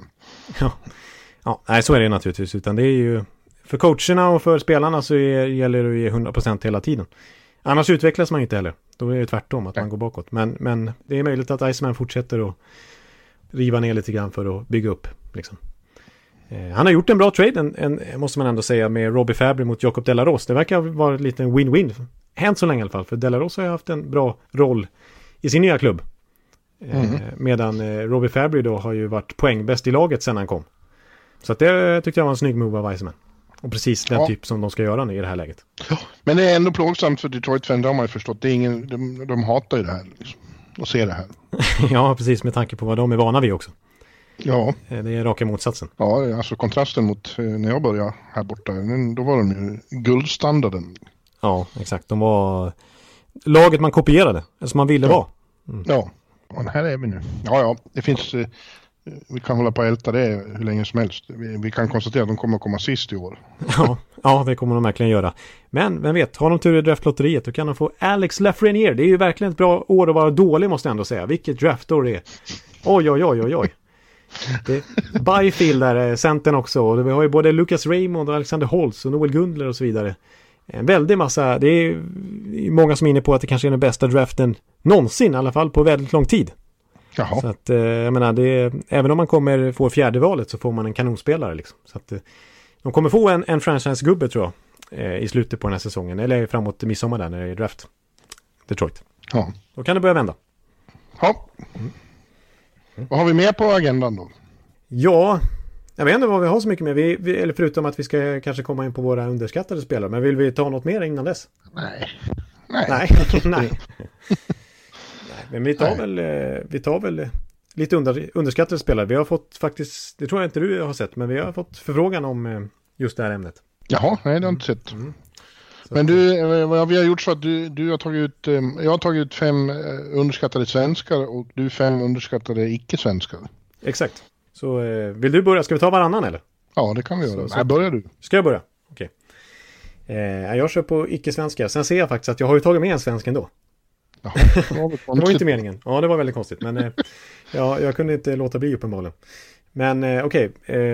Ja, nej, så är det naturligtvis. Utan det är ju... För coacherna och för spelarna så gäller det att ge 100% hela tiden. Annars utvecklas man inte heller. Då är det tvärtom att man går bakåt. Men det är möjligt att Iceman fortsätter att riva ner lite grann för att bygga upp. Liksom. Han har gjort en bra trade, måste man ändå säga, med Robbie Fabry mot Jacob De La Rose. Det verkar vara lite en win-win. Än så länge i alla fall. För De La Rose har haft en bra roll i sin nya klubb. Medan Robbie Fabry då har ju varit poängbäst i laget sedan han kom. Så att det tyckte jag var en snygg move av Iceman. Och precis den typ som de ska göra i det här läget. Ja, men det är ändå plågsamt för Detroit-fan, de har ju förstått. Det är ingen, de hatar ju det här liksom, och ser det här. Ja, precis, med tanke på vad de är vana vid också. Ja. Det är raka motsatsen. Ja, alltså kontrasten mot när jag började här borta, då var de ju guldstandarden. Ja, exakt. De var laget man kopierade, som man ville vara. Ja, och här är vi nu. Ja, det finns... Vi kan hålla på att älta det hur länge som helst. Vi kan konstatera att de kommer att komma sist i år. Ja, det kommer de verkligen göra. Men vem vet, har de tur i draftlotteriet, då kan de få Alex Lafreniere. Det är ju verkligen ett bra år att vara dålig, måste jag ändå säga. Vilket draftår det är. Oj. Byfield där, centern också. Och vi har ju både Lucas Raymond och Alexander Holtz och Noel Gundler och så vidare. En väldig massa. Det är många som är inne på att det kanske är den bästa draften någonsin, i alla fall på väldigt lång tid. Jaha. Så att jag menar, även om man får fjärde valet så får man en kanonspelare liksom. Så att de kommer få en franchise-gubbe, tror jag, i slutet på den här säsongen, eller framåt midsommar där när det är draft Detroit. Ja. Då kan det börja vända. Ja. Vad har vi mer på agendan då? Ja, jag vet inte vad vi har så mycket mer. Eller förutom att vi ska kanske komma in på våra underskattade spelare. Men vill vi ta något mer innan dess? Nej. Men vi tar väl lite underskattade spelare. Vi har fått faktiskt, det tror jag inte du har sett, men vi har fått förfrågan om just det här ämnet. Jaha, nej, det har jag inte sett. Men vad vi har gjort så att du har tagit ut, jag har tagit ut 5 underskattade svenskar och du 5 underskattade icke-svenskar. Exakt. Så vill du börja? Ska vi ta varannan eller? Ja, det kan vi göra. Nej, börjar du. Ska jag börja? Okej. Jag kör på icke-svenskar. Sen ser jag faktiskt att jag har ju tagit med en svensk ändå. Jaha, det var inte meningen. Ja, det var väldigt konstigt. Men jag kunde inte låta bli uppenbarligen. Men okej.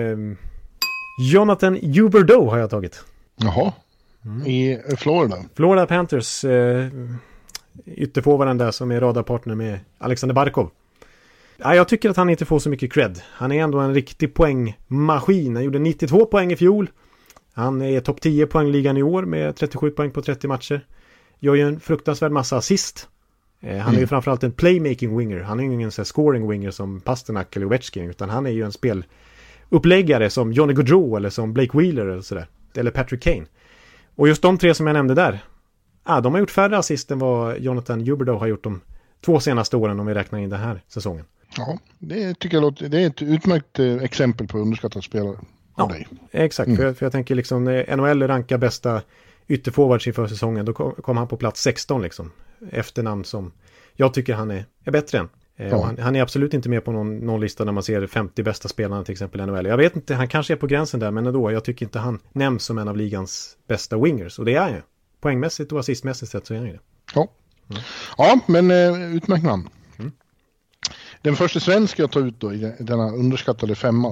Jonathan Huberdeau har jag tagit. Jaha. I Florida. Florida Panthers. Ytterforwarden där som är radarpartner med Alexander Barkov. Ja, jag tycker att han inte får så mycket cred. Han är ändå en riktig poängmaskin. Han gjorde 92 poäng i fjol. Han är topp 10 poängligan i år med 37 poäng på 30 matcher. Gör ju en fruktansvärd massa assist. Han är ju framförallt en playmaking winger. Han är ingen så här scoring winger som Pasternak eller Ovechkin, utan han är ju en speluppläggare som Johnny Gaudreau eller som Blake Wheeler eller sådär. Eller Patrick Kane. Och just de 3 som jag nämnde där, de har gjort färre assist än vad Jonathan Huberdeau har gjort de 2 senaste åren om vi räknar in den här säsongen. Ja, det tycker jag det är ett utmärkt exempel på underskattad spelare av dig. Exakt, för jag tänker liksom när NHL rankar bästa ytterforwards inför säsongen, då kom han på plats 16 liksom. Efternamn som jag tycker han är bättre än. Han är absolut inte med på någon lista när man ser 50 bästa spelarna till exempel i NHL. Jag vet inte, han kanske är på gränsen där, men ändå, jag tycker inte han nämns som en av ligans bästa wingers. Och det är han ju. Poängmässigt och assistmässigt sett så är han ju det. Ja, men utmärkt namn. Den första svenska jag tar ut då i denna underskattade 5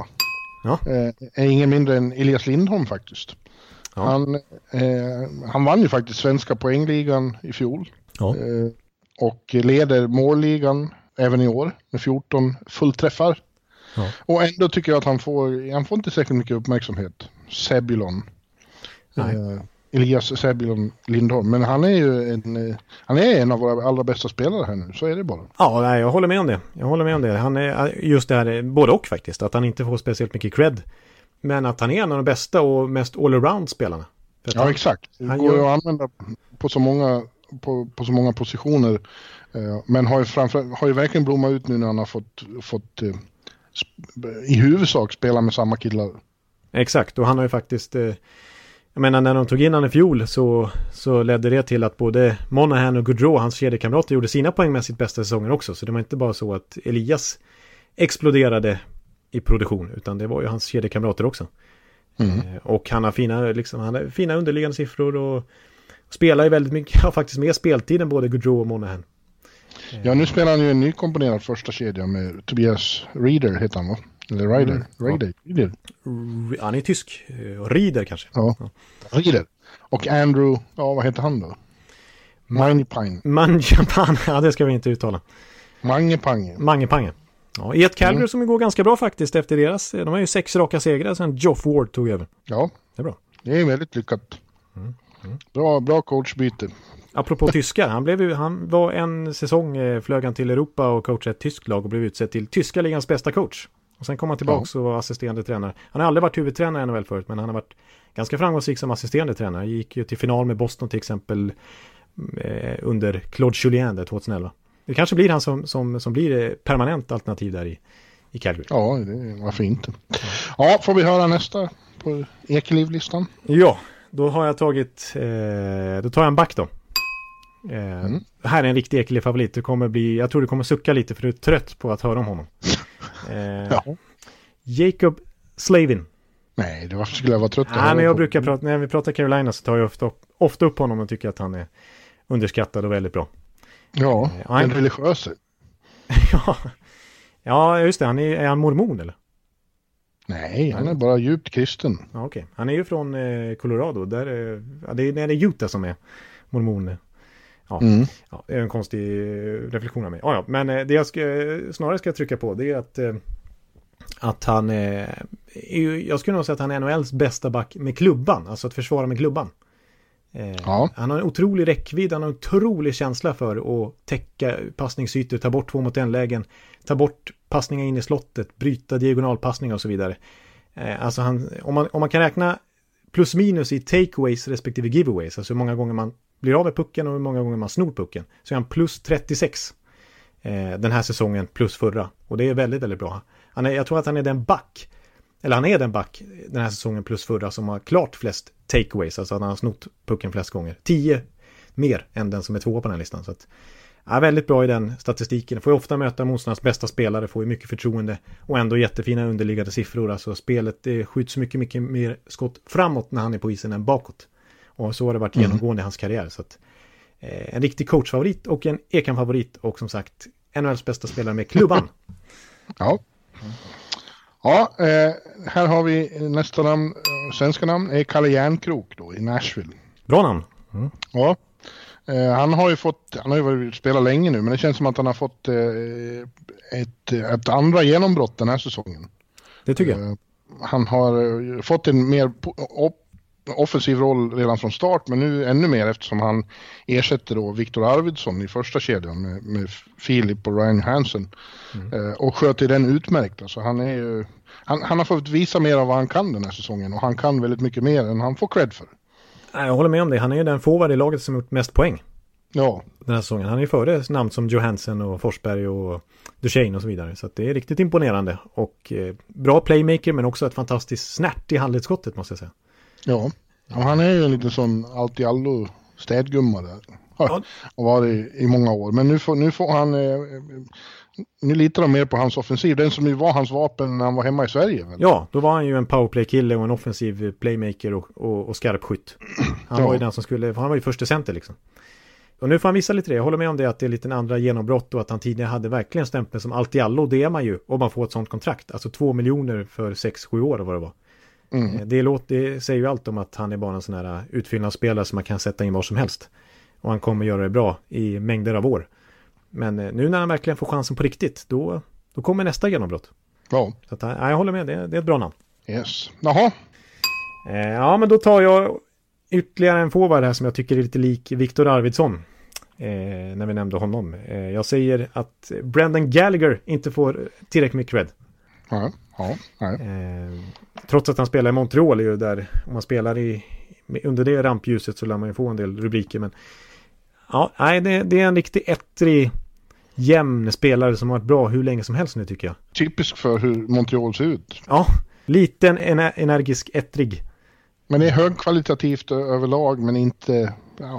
är ingen mindre än Elias Lindholm faktiskt. Ja. Han vann ju faktiskt svenska poängligan i fjol. Ja. och leder målligan även i år med 14 fullträffar. Ja. Och ändå tycker jag att han får inte särskilt mycket uppmärksamhet. Sebulon. Elias Sebulon Lindholm. Men han är ju en av våra allra bästa spelare här nu. Så är det bara. Ja, nej, jag håller med om det. Han är just det här, både och faktiskt. Att han inte får speciellt mycket cred. Men att han är en av de bästa och mest all-around spelarna. Ja, exakt. Det går ju att använda på så många positioner. Men har ju verkligen blommat ut nu när han har fått i huvudsak spela med samma killar. Exakt, och han har ju faktiskt jag menar, när de tog in han i fjol så ledde det till att både Monahan och Gaudreau, hans kedjekamrater, gjorde sina poäng med sitt bästa säsonger också. Så det var inte bara så att Elias exploderade i produktion, utan det var ju hans kedjekamrater också. Och han har fina underliggande siffror och spelar ju väldigt mycket, har faktiskt mer speltid än både Gaudreau och Monahan. Ja, nu spelar han ju en nykomponerad första kedja med Tobias Rieder heter han, va? Eller Rieder. Han är tysk. Rieder kanske. Ja. Rieder. Och Andrew, vad heter han då? Mangiapane. Ja, det ska vi inte uttala. Mangepange. Ja, i ett Calgary som går ganska bra faktiskt efter deras. De har ju 6 raka segrar sen Geoff Ward tog över. Ja, det är bra. Det är väldigt lyckat. Bra coachbyte. Apropå tyskar, han var en säsong flög han till Europa och coachade ett tyskt lag och blev utsedd till tyska ligans bästa coach. Och sen kom han tillbaka och var assisterande tränare. Han har aldrig varit huvudtränare i NHL förut, men han har varit ganska framgångsrik som assisterande tränare. Han gick ju till final med Boston till exempel under Claude Julien där 2011. Det kanske blir han som blir permanent alternativ där i Calgary. Ja, varför inte. Ja, får vi höra nästa på Ekeliv-listan? Ja, då har jag tagit då tar jag en back då. Här är en riktig Ekeliv-favorit. Jag tror du kommer sucka lite för du är trött på att höra om honom. Jacob Slavin. Nej, varför skulle jag vara trött? Nej, men jag brukar prata, när vi pratar Carolina så tar jag ofta upp honom och tycker att han är underskattad och väldigt bra. Ja, en religiös. Ja, just det. Är han mormon eller? Nej, han är bara djupt kristen. Ja, okej. Han är ju från Colorado. Där det är Utah som är mormon. Ja, det är en konstig reflektion av mig. Ja, men det jag snarare ska trycka på det är att han jag skulle nog säga att han är NHLs bästa back med klubban, alltså att försvara med klubban. Han har en otrolig räckvidd, han har en otrolig känsla för att täcka passningsytor, ta bort 2-mot-1-lägen, ta bort passningar in i slottet, bryta diagonalpassningar och så vidare. Alltså om man kan räkna plus minus i takeaways respektive giveaways, alltså hur många gånger man blir av med pucken och hur många gånger man snor pucken, så är han plus 36 den här säsongen plus förra, och det är väldigt, väldigt bra. Jag tror att han är den back den här säsongen plus förra som har klart flest takeaways, alltså att han har snott pucken flest gånger. 10 mer än den som är 2 på den här listan. Så att, väldigt bra i den statistiken. Får ju ofta möta motståndarnas bästa spelare, får ju mycket förtroende och ändå jättefina underliggande siffror. Alltså spelet skjuts mycket, mycket mer skott framåt när han är på isen än bakåt. Och så har det varit genomgående i hans karriär. Så att, en riktig coachfavorit och en Ekan-favorit och som sagt NHLs bästa spelare med klubban. Ja, här har vi nästa namn, svenska namn är Kalle Järnkrok då i Nashville. Bra namn. Ja, han har ju spelat länge nu, men det känns som att han har fått ett andra genombrott den här säsongen. Det tycker jag. Han har fått en mer offensiv roll redan från start, men nu ännu mer eftersom han ersätter då Viktor Arvidsson i första kedjan med Filip och Ryan Hansen och sköter den utmärkt. Alltså han har fått visa mer av vad han kan den här säsongen, och han kan väldigt mycket mer än han får cred för. Jag håller med om det. Han är ju den forward i laget som gjort mest poäng. Ja. Den här säsongen. Han är ju före namn som Johansson och Forsberg och Duchene och så vidare. Så att det är riktigt imponerande. Och bra playmaker, men också ett fantastiskt snärt i handledsskottet måste jag säga. Ja, han är ju en liten sån allt-i-allo städgumma där. Och var det i många år. Men nu får han nu litar de mer på hans offensiv. Den som ju var hans vapen när han var hemma i Sverige. Väl? Ja, då var han ju en powerplay-kille och en offensiv playmaker och skarpskytt. Han var ju den som han var ju första center liksom. Och nu får han visa lite det. Jag håller med om det, att det är lite en andra genombrott och att han tidigare hade verkligen stämpeln som allt-i-allo. Det är man ju om man får ett sånt kontrakt. Alltså 2 miljoner för 6-7 år och vad det var. Det säger ju allt om att han är bara en sån här utfyllnadsspelare som man kan sätta in var som helst. Och han kommer göra det bra i mängder av år. Men nu när han verkligen får chansen på riktigt, då kommer nästa genombrott. Ja. Så att, jag håller med, det är ett bra namn. Yes. Jaha. Ja, men då tar jag ytterligare en forward här som jag tycker är lite lik Victor Arvidsson. När vi nämnde honom. Jag säger att Brendan Gallagher inte får tillräckligt mycket cred. Trots att han spelar i Montreal är ju där, om man spelar under det rampljuset så lär man ju få en del rubriker, men ja, nej, det är en riktigt ettrig jämn spelare som har varit bra hur länge som helst nu, tycker jag. Typisk för hur Montreal ser ut. Ja, liten energisk ettrig. Men det är högkvalitativt överlag, men inte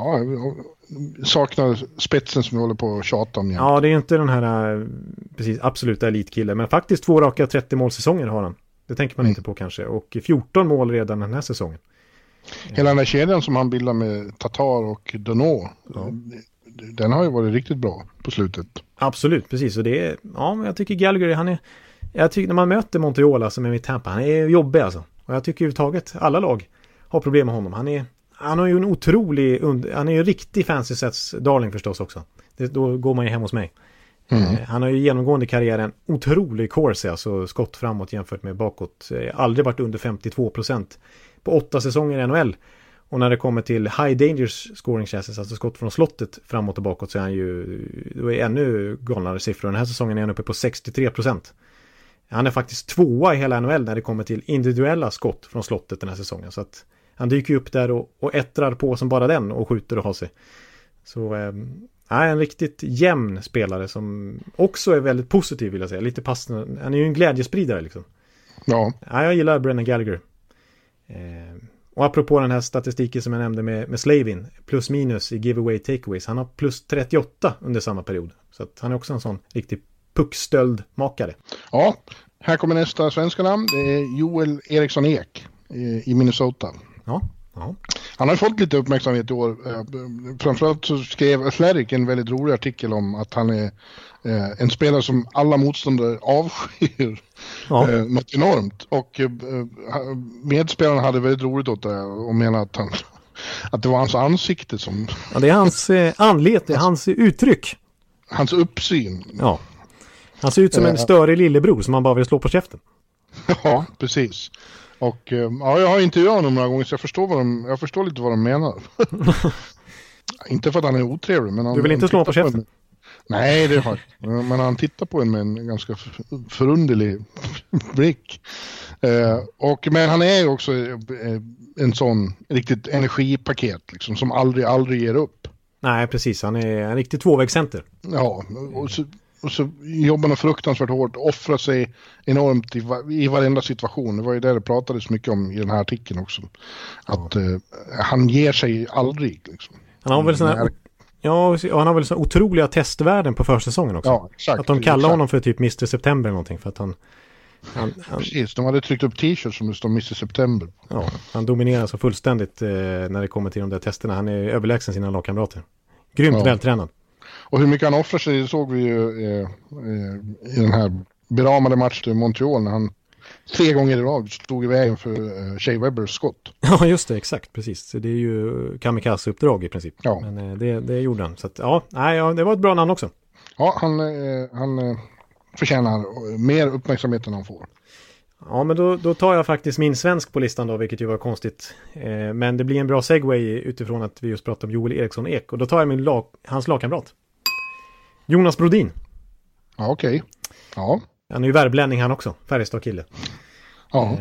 saknar spetsen som vi håller på att tjata om. Ja, det är inte den här precis absoluta elitkillen, men faktiskt 2 raka 30 målsäsonger har han. Det tänker man inte på kanske. Och 14 mål redan den här säsongen. Hela den här kedjan som han bildar med Tatar och Donneau, den har ju varit riktigt bra på slutet. Absolut, precis. Och det är, jag tycker Gallagher, jag tycker när man möter Montreal som är mitt Tampa, han är jobbig alltså. Och jag tycker överhuvudtaget alla lag har problem med honom. Han har ju en otrolig, han är ju en riktig fancy sets darling förstås också. Då går man ju hem hos mig. Han har ju genomgående karriären otrolig course, alltså skott framåt jämfört med bakåt. Aldrig varit under 52% på 8 säsonger i NHL. Och när det kommer till high dangers scoring chances, alltså skott från slottet framåt och bakåt, så är han ju, då är ännu galnare siffror. Den här säsongen är han uppe på 63%. Han är faktiskt 2 i hela NHL när det kommer till individuella skott från slottet den här säsongen. Så att han dyker upp där och ettrar på som bara den och skjuter och har sig. Så en riktigt jämn spelare som också är väldigt positiv, vill jag säga. Lite passande. Han är ju en glädjespridare liksom. Ja. Jag gillar Brendan Gallagher. Och apropå den här statistiken som jag nämnde med Slavin, plus minus i giveaway takeaways, han har plus 38 under samma period. Så att han är också en sån riktig puckstöldmakare. Ja, här kommer nästa svenska namn. Det är Joel Eriksson Ek i Minnesota. Ja. Han har fått lite uppmärksamhet i år. Framförallt så skrev Athletic en väldigt rolig artikel om att han är en spelare som alla motståndare avskyr något enormt. Och medspelarna hade väldigt roligt åt det och menade att det var hans ansikte som... Ja, det är hans anlete, hans uttryck. Hans uppsyn. Ja. Han ser ut som en större lillebror som man bara vill slå på käften. Ja, precis. Och jag har intervjuat honom några gånger så jag förstår lite vad de menar. Inte för att han är otrevlig. Men du vill inte slå på käften? Nej, det har jag. Men han tittar på en med en ganska förunderlig blick. Men han är ju också en sån riktigt energipaket liksom, som aldrig ger upp. Nej, precis. Han är en riktigt tvåvägscenter. Ja, och så jobbar han fruktansvärt hårt, offrar sig enormt i varenda situation. Det var ju där det pratades mycket om i den här artikeln också. Att han ger sig aldrig. Liksom. Han har väl han har väl såna otroliga testvärden på försäsongen också. Ja, exakt. Att de kallar honom för typ Mr. September eller någonting. För att han precis, de hade tryckt upp t-shirts som det står Mr. September. Ja, han dominerar så fullständigt när det kommer till de där testerna. Han är överlägsen sina lagkamrater. Grymt vältränad. Och hur mycket han offrar sig såg vi ju i den här beramade matchen i Montreal när han 3 gånger i rad stod i vägen för Shea Webbers skott. Ja, just det, exakt, precis. Så det är ju kamikaze-uppdrag i princip. Ja. Men det gjorde han. Så att, det var ett bra namn också. Ja, han förtjänar mer uppmärksamhet än han får. Ja, men då tar jag faktiskt min svensk på listan då, vilket ju var konstigt. Men det blir en bra segway utifrån att vi just pratade om Joel Eriksson Ek. Och då tar jag hans lagkamrat. Jonas Brodin. Ja, okej. Ja. Han är ju värblänning han också, Färjestad-kille. Ja.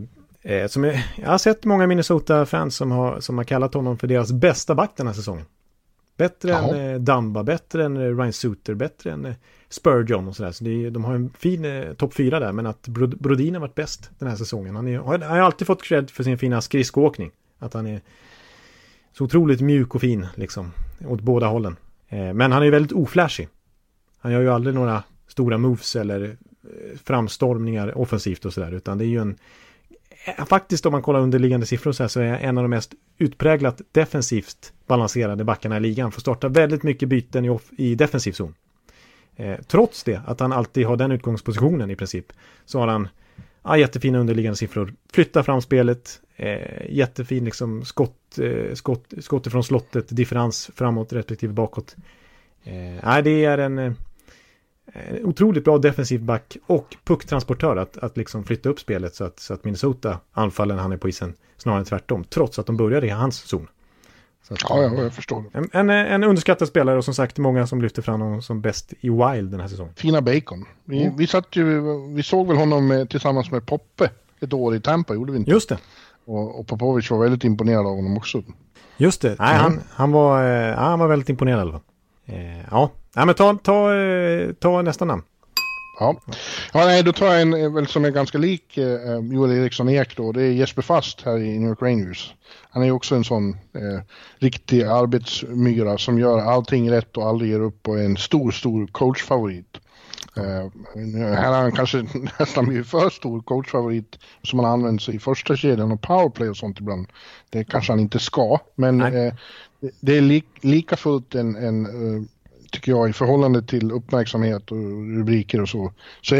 Jag har sett många Minnesota-fans som har kallat honom för deras bästa back den här säsongen. Bättre än Dumba, bättre än Ryan Suter, bättre än Spurgeon och sådär. Så de har en fin topp 4 där, men att Brodin har varit bäst den här säsongen. Han har alltid fått cred för sin fina skridskoåkning. Att han är så otroligt mjuk och fin liksom, åt båda hållen. Men han är väldigt oflashig. Han gör ju aldrig några stora moves eller framstormningar offensivt och sådär, utan det är ju faktiskt om man kollar underliggande siffror så är en av de mest utpräglat defensivt balanserade backarna i ligan. Får starta väldigt mycket byten i defensiv zon. Trots det, att han alltid har den utgångspositionen i princip, så har han jättefina underliggande siffror. Flyttar fram spelet, jättefin liksom skott från slottet, differens framåt respektive bakåt. Nej, det är en otroligt bra defensiv back och pucktransportör att liksom flytta upp spelet så att Minnesota anfaller när han är på isen snarare än tvärtom, trots att de började i hans zon. Så att, ja, jag förstår. En underskattad spelare och som sagt många som lyfter fram honom som bäst i Wild den här säsongen. Fina Bacon. Vi såg väl honom tillsammans med Poppe ett år i Tampa, gjorde vi inte? Just det. Och Popovic var väldigt imponerad av honom också. Just det. Nej, han var väldigt imponerad i alla fall. Ja, men ta nästa namn. Ja, nej, då tar jag en väl som är ganska lik Joel Eriksson Ek då. Det är Jesper Fast här i New York Rangers. Han är ju också en sån riktig arbetsmyra som gör allting rätt och aldrig ger upp och är en stor coachfavorit. Här har han kanske nästan blivit för stor coachfavorit som man använder sig i första kedjan och powerplay och sånt ibland. Det kanske han inte ska, men det är lika fullt en tycker jag i förhållande till uppmärksamhet och rubriker och så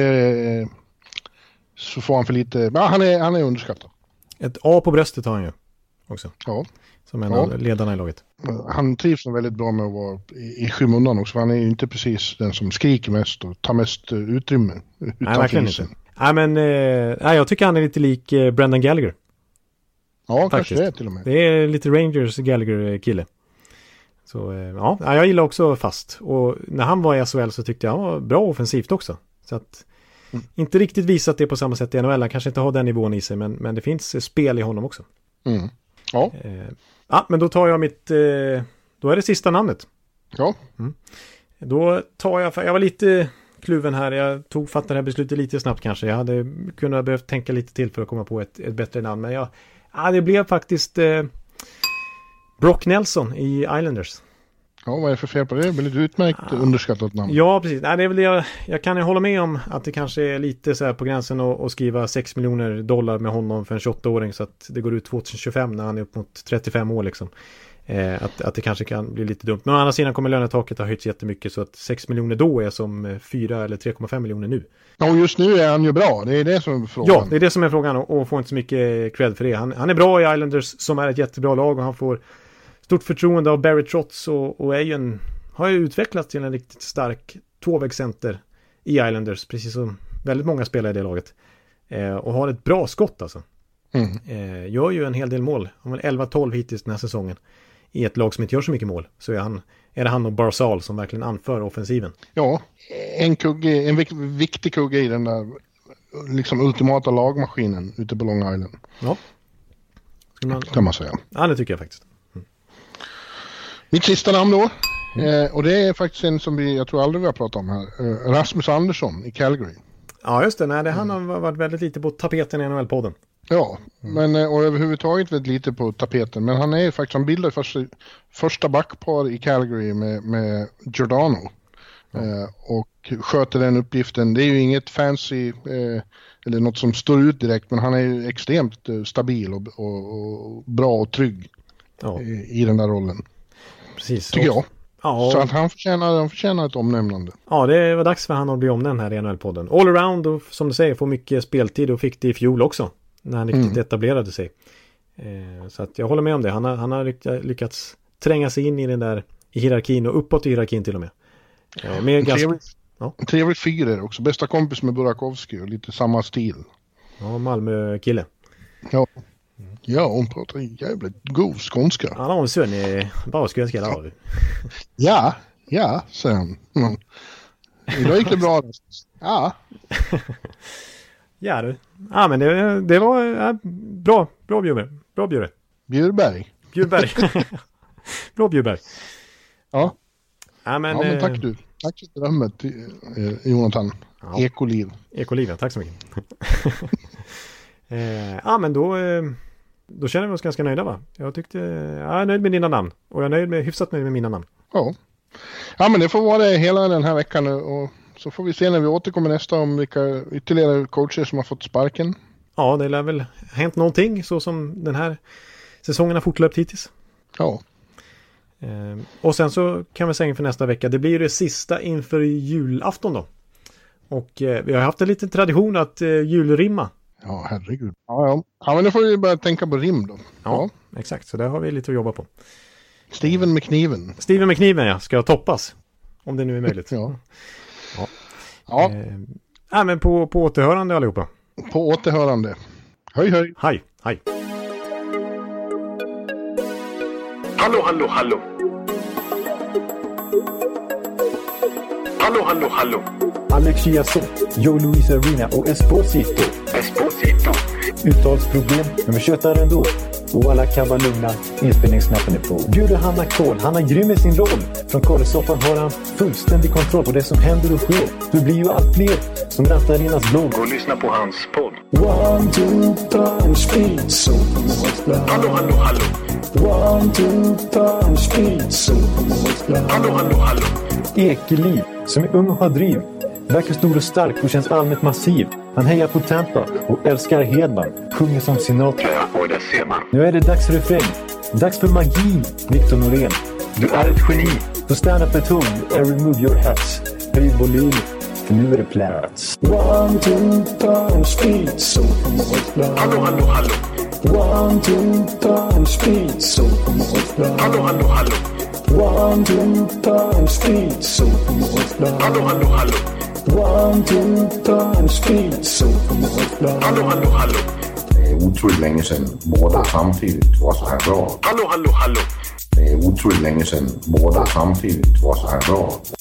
får han för lite, han är underskattad. Ett A på bröstet har han ju också. Ja. Som en av ledarna i laget. Han trivs väldigt bra med att vara i skymundan också. För han är ju inte precis den som skriker mest och tar mest utrymme. Nej, verkligen inte. Nej, men jag tycker han är lite lik Brendan Gallagher. Ja, faktiskt. Kanske det till och med. Det är lite Rangers Gallagher-kille. Så jag gillar också Fast. Och när han var i SHL så tyckte jag han var bra offensivt också. Så att inte riktigt visat det på samma sätt i NHL. Han kanske inte har den nivån i sig, men det finns spel i honom också. Mm. Ja. Men då tar jag då är det sista namnet. Ja. Då tar jag var lite kluven här. Jag fattade det här beslutet lite snabbt kanske. Jag hade kunnat behövt tänka lite till för att komma på ett bättre namn. Men det blev faktiskt Brock Nelson i Islanders. Ja, vad är det för fel på det? Det är väl ett utmärkt underskattat namn. Ja, precis. Nej, det är väl jag kan hålla med om att det kanske är lite så här på gränsen att skriva $6 miljoner med honom för en 28-åring så att det går ut 2025 när han är upp mot 35 år liksom. Att det kanske kan bli lite dumt. Men å andra sidan kommer lönetaket ha höjts jättemycket så att 6 miljoner då är som 4 eller 3,5 miljoner nu. Ja, och just nu är han ju bra. Det är det som är frågan. Ja, det är det som är frågan och får inte så mycket cred för det. Han är bra i Islanders som är ett jättebra lag och han får stort förtroende av Barry Trotz och har ju utvecklats till en riktigt stark tvåvägscenter i Islanders, precis som väldigt många spelare i det laget. Och har ett bra skott alltså. Gör ju en hel del mål. Han har 11-12 hittills den här säsongen. I ett lag som inte gör så mycket mål så är det han och Barzal som verkligen anför offensiven. Ja, en viktig kugge i den där liksom ultimata lagmaskinen ute på Long Island. Ja. Kan man säga. Ja, det tycker jag faktiskt. Mitt sista namn då. Och det är faktiskt en som jag tror aldrig vi har pratat om här. Rasmus Andersson i Calgary. Ja, just det. Han har varit väldigt lite på tapeten i NHL-podden. Ja, men och överhuvudtaget väldigt lite på tapeten. Men han är ju faktiskt, han bildade första backpar i Calgary med Giordano. Och sköter den uppgiften. Det är ju inget fancy eller något som står ut direkt, men han är ju extremt stabil och bra och trygg i den där rollen. Precis. Tycker jag. Ja. Så att han förtjänar ett omnämnande. Ja, det var dags för han att bli omnämnd här i NHL-podden. All around och som du säger får mycket speltid och fick det i fjol också. När han riktigt etablerade sig. Så att jag håller med om det. Han har lyckats tränga sig in i den där i hierarkin och uppåt i hierarkin till och med. En trevlig figur också. Bästa kompis med Burakovsky och lite samma stil. Ja, Malmö-kille. Ja. Ja, hon pratar jävligt god skånska. Han har en son i bara skånska där. Ja, säger han. Idag gick det bra. Ja. Ja, du. Ja, men det var bra Bjurberg. Bra Bjurberg. Bjurberg. Bra Bjurberg. Ja. Ja, men tack du. Tack för drömmet, Jonathan. Ja. Ekoliv, ja, tack så mycket. Ja, men då känner vi oss ganska nöjda, va? Jag är nöjd med dina namn. Och jag är hyfsat nöjd med mina namn. Ja, men det får vara det hela den här veckan nu. Och så får vi se när vi återkommer nästa om vilka ytterligare coacher som har fått sparken. Ja, det lär väl hänt någonting så som den här säsongen har fortlöpt hittills. Ja. Och sen så kan vi säga inför nästa vecka. Det blir det sista inför julafton då. Och vi har haft en liten tradition att julrimma. Ja, herregud. Ja, men då får vi börja tänka på rim då. Ja, exakt. Så där har vi lite att jobba på. Steven med kniven, ja. Ska toppas. Om det nu är möjligt. Ja. Men på återhörande allihopa. På återhörande. Hej, hej. Hej, hej. Hallå, hallå, hallå. Hallå, hallå, hallå. Alex Chiazot, Joe Luis Arena och Esposito. Uttalsproblem, men vi tjötar ändå. Och alla kan vara lugna, inspelningsknappen är på. Bjuder Hanna Kohl, han är grym i sin roll. Från Kållesoffan har han fullständig kontroll på det som händer och sker. Det blir ju allt fler som rattar in hans blogg. Och lyssna på hans podd. 1, 2, 3, speed, so. Hallå, hallå, hallå. 1, 2, 3, speed, so. Hallå, hallå, hallå. Ekeliv, som är ung och har driv. Verkar stor och stark och känns allmänt massiv. Han hejar på Tampa och älskar Hedman. Sjunger som Sinatra. Ja, och det ser man. Nu är det dags för refräng. Dags för magi, Victor Norén. Du är ett geni. Så stand up at home and remove your hats. Höj volym, för nu är det plats. 1, 2, 3, speed, so. Hallå, hallå, hallå. 1, 2, 3, speed, so. Hallå, hallå, hallå. 1, 2, 3, speed, so. Hallå, hallå, hallå. 1, 2, 3, speed, so. Hallå, hallå, hallå. Det är otroligt länge sedan båda samtidigt var så här bra. Hallå, hallå, hallå. Det är otroligt länge sedan båda samtidigt var så här bra.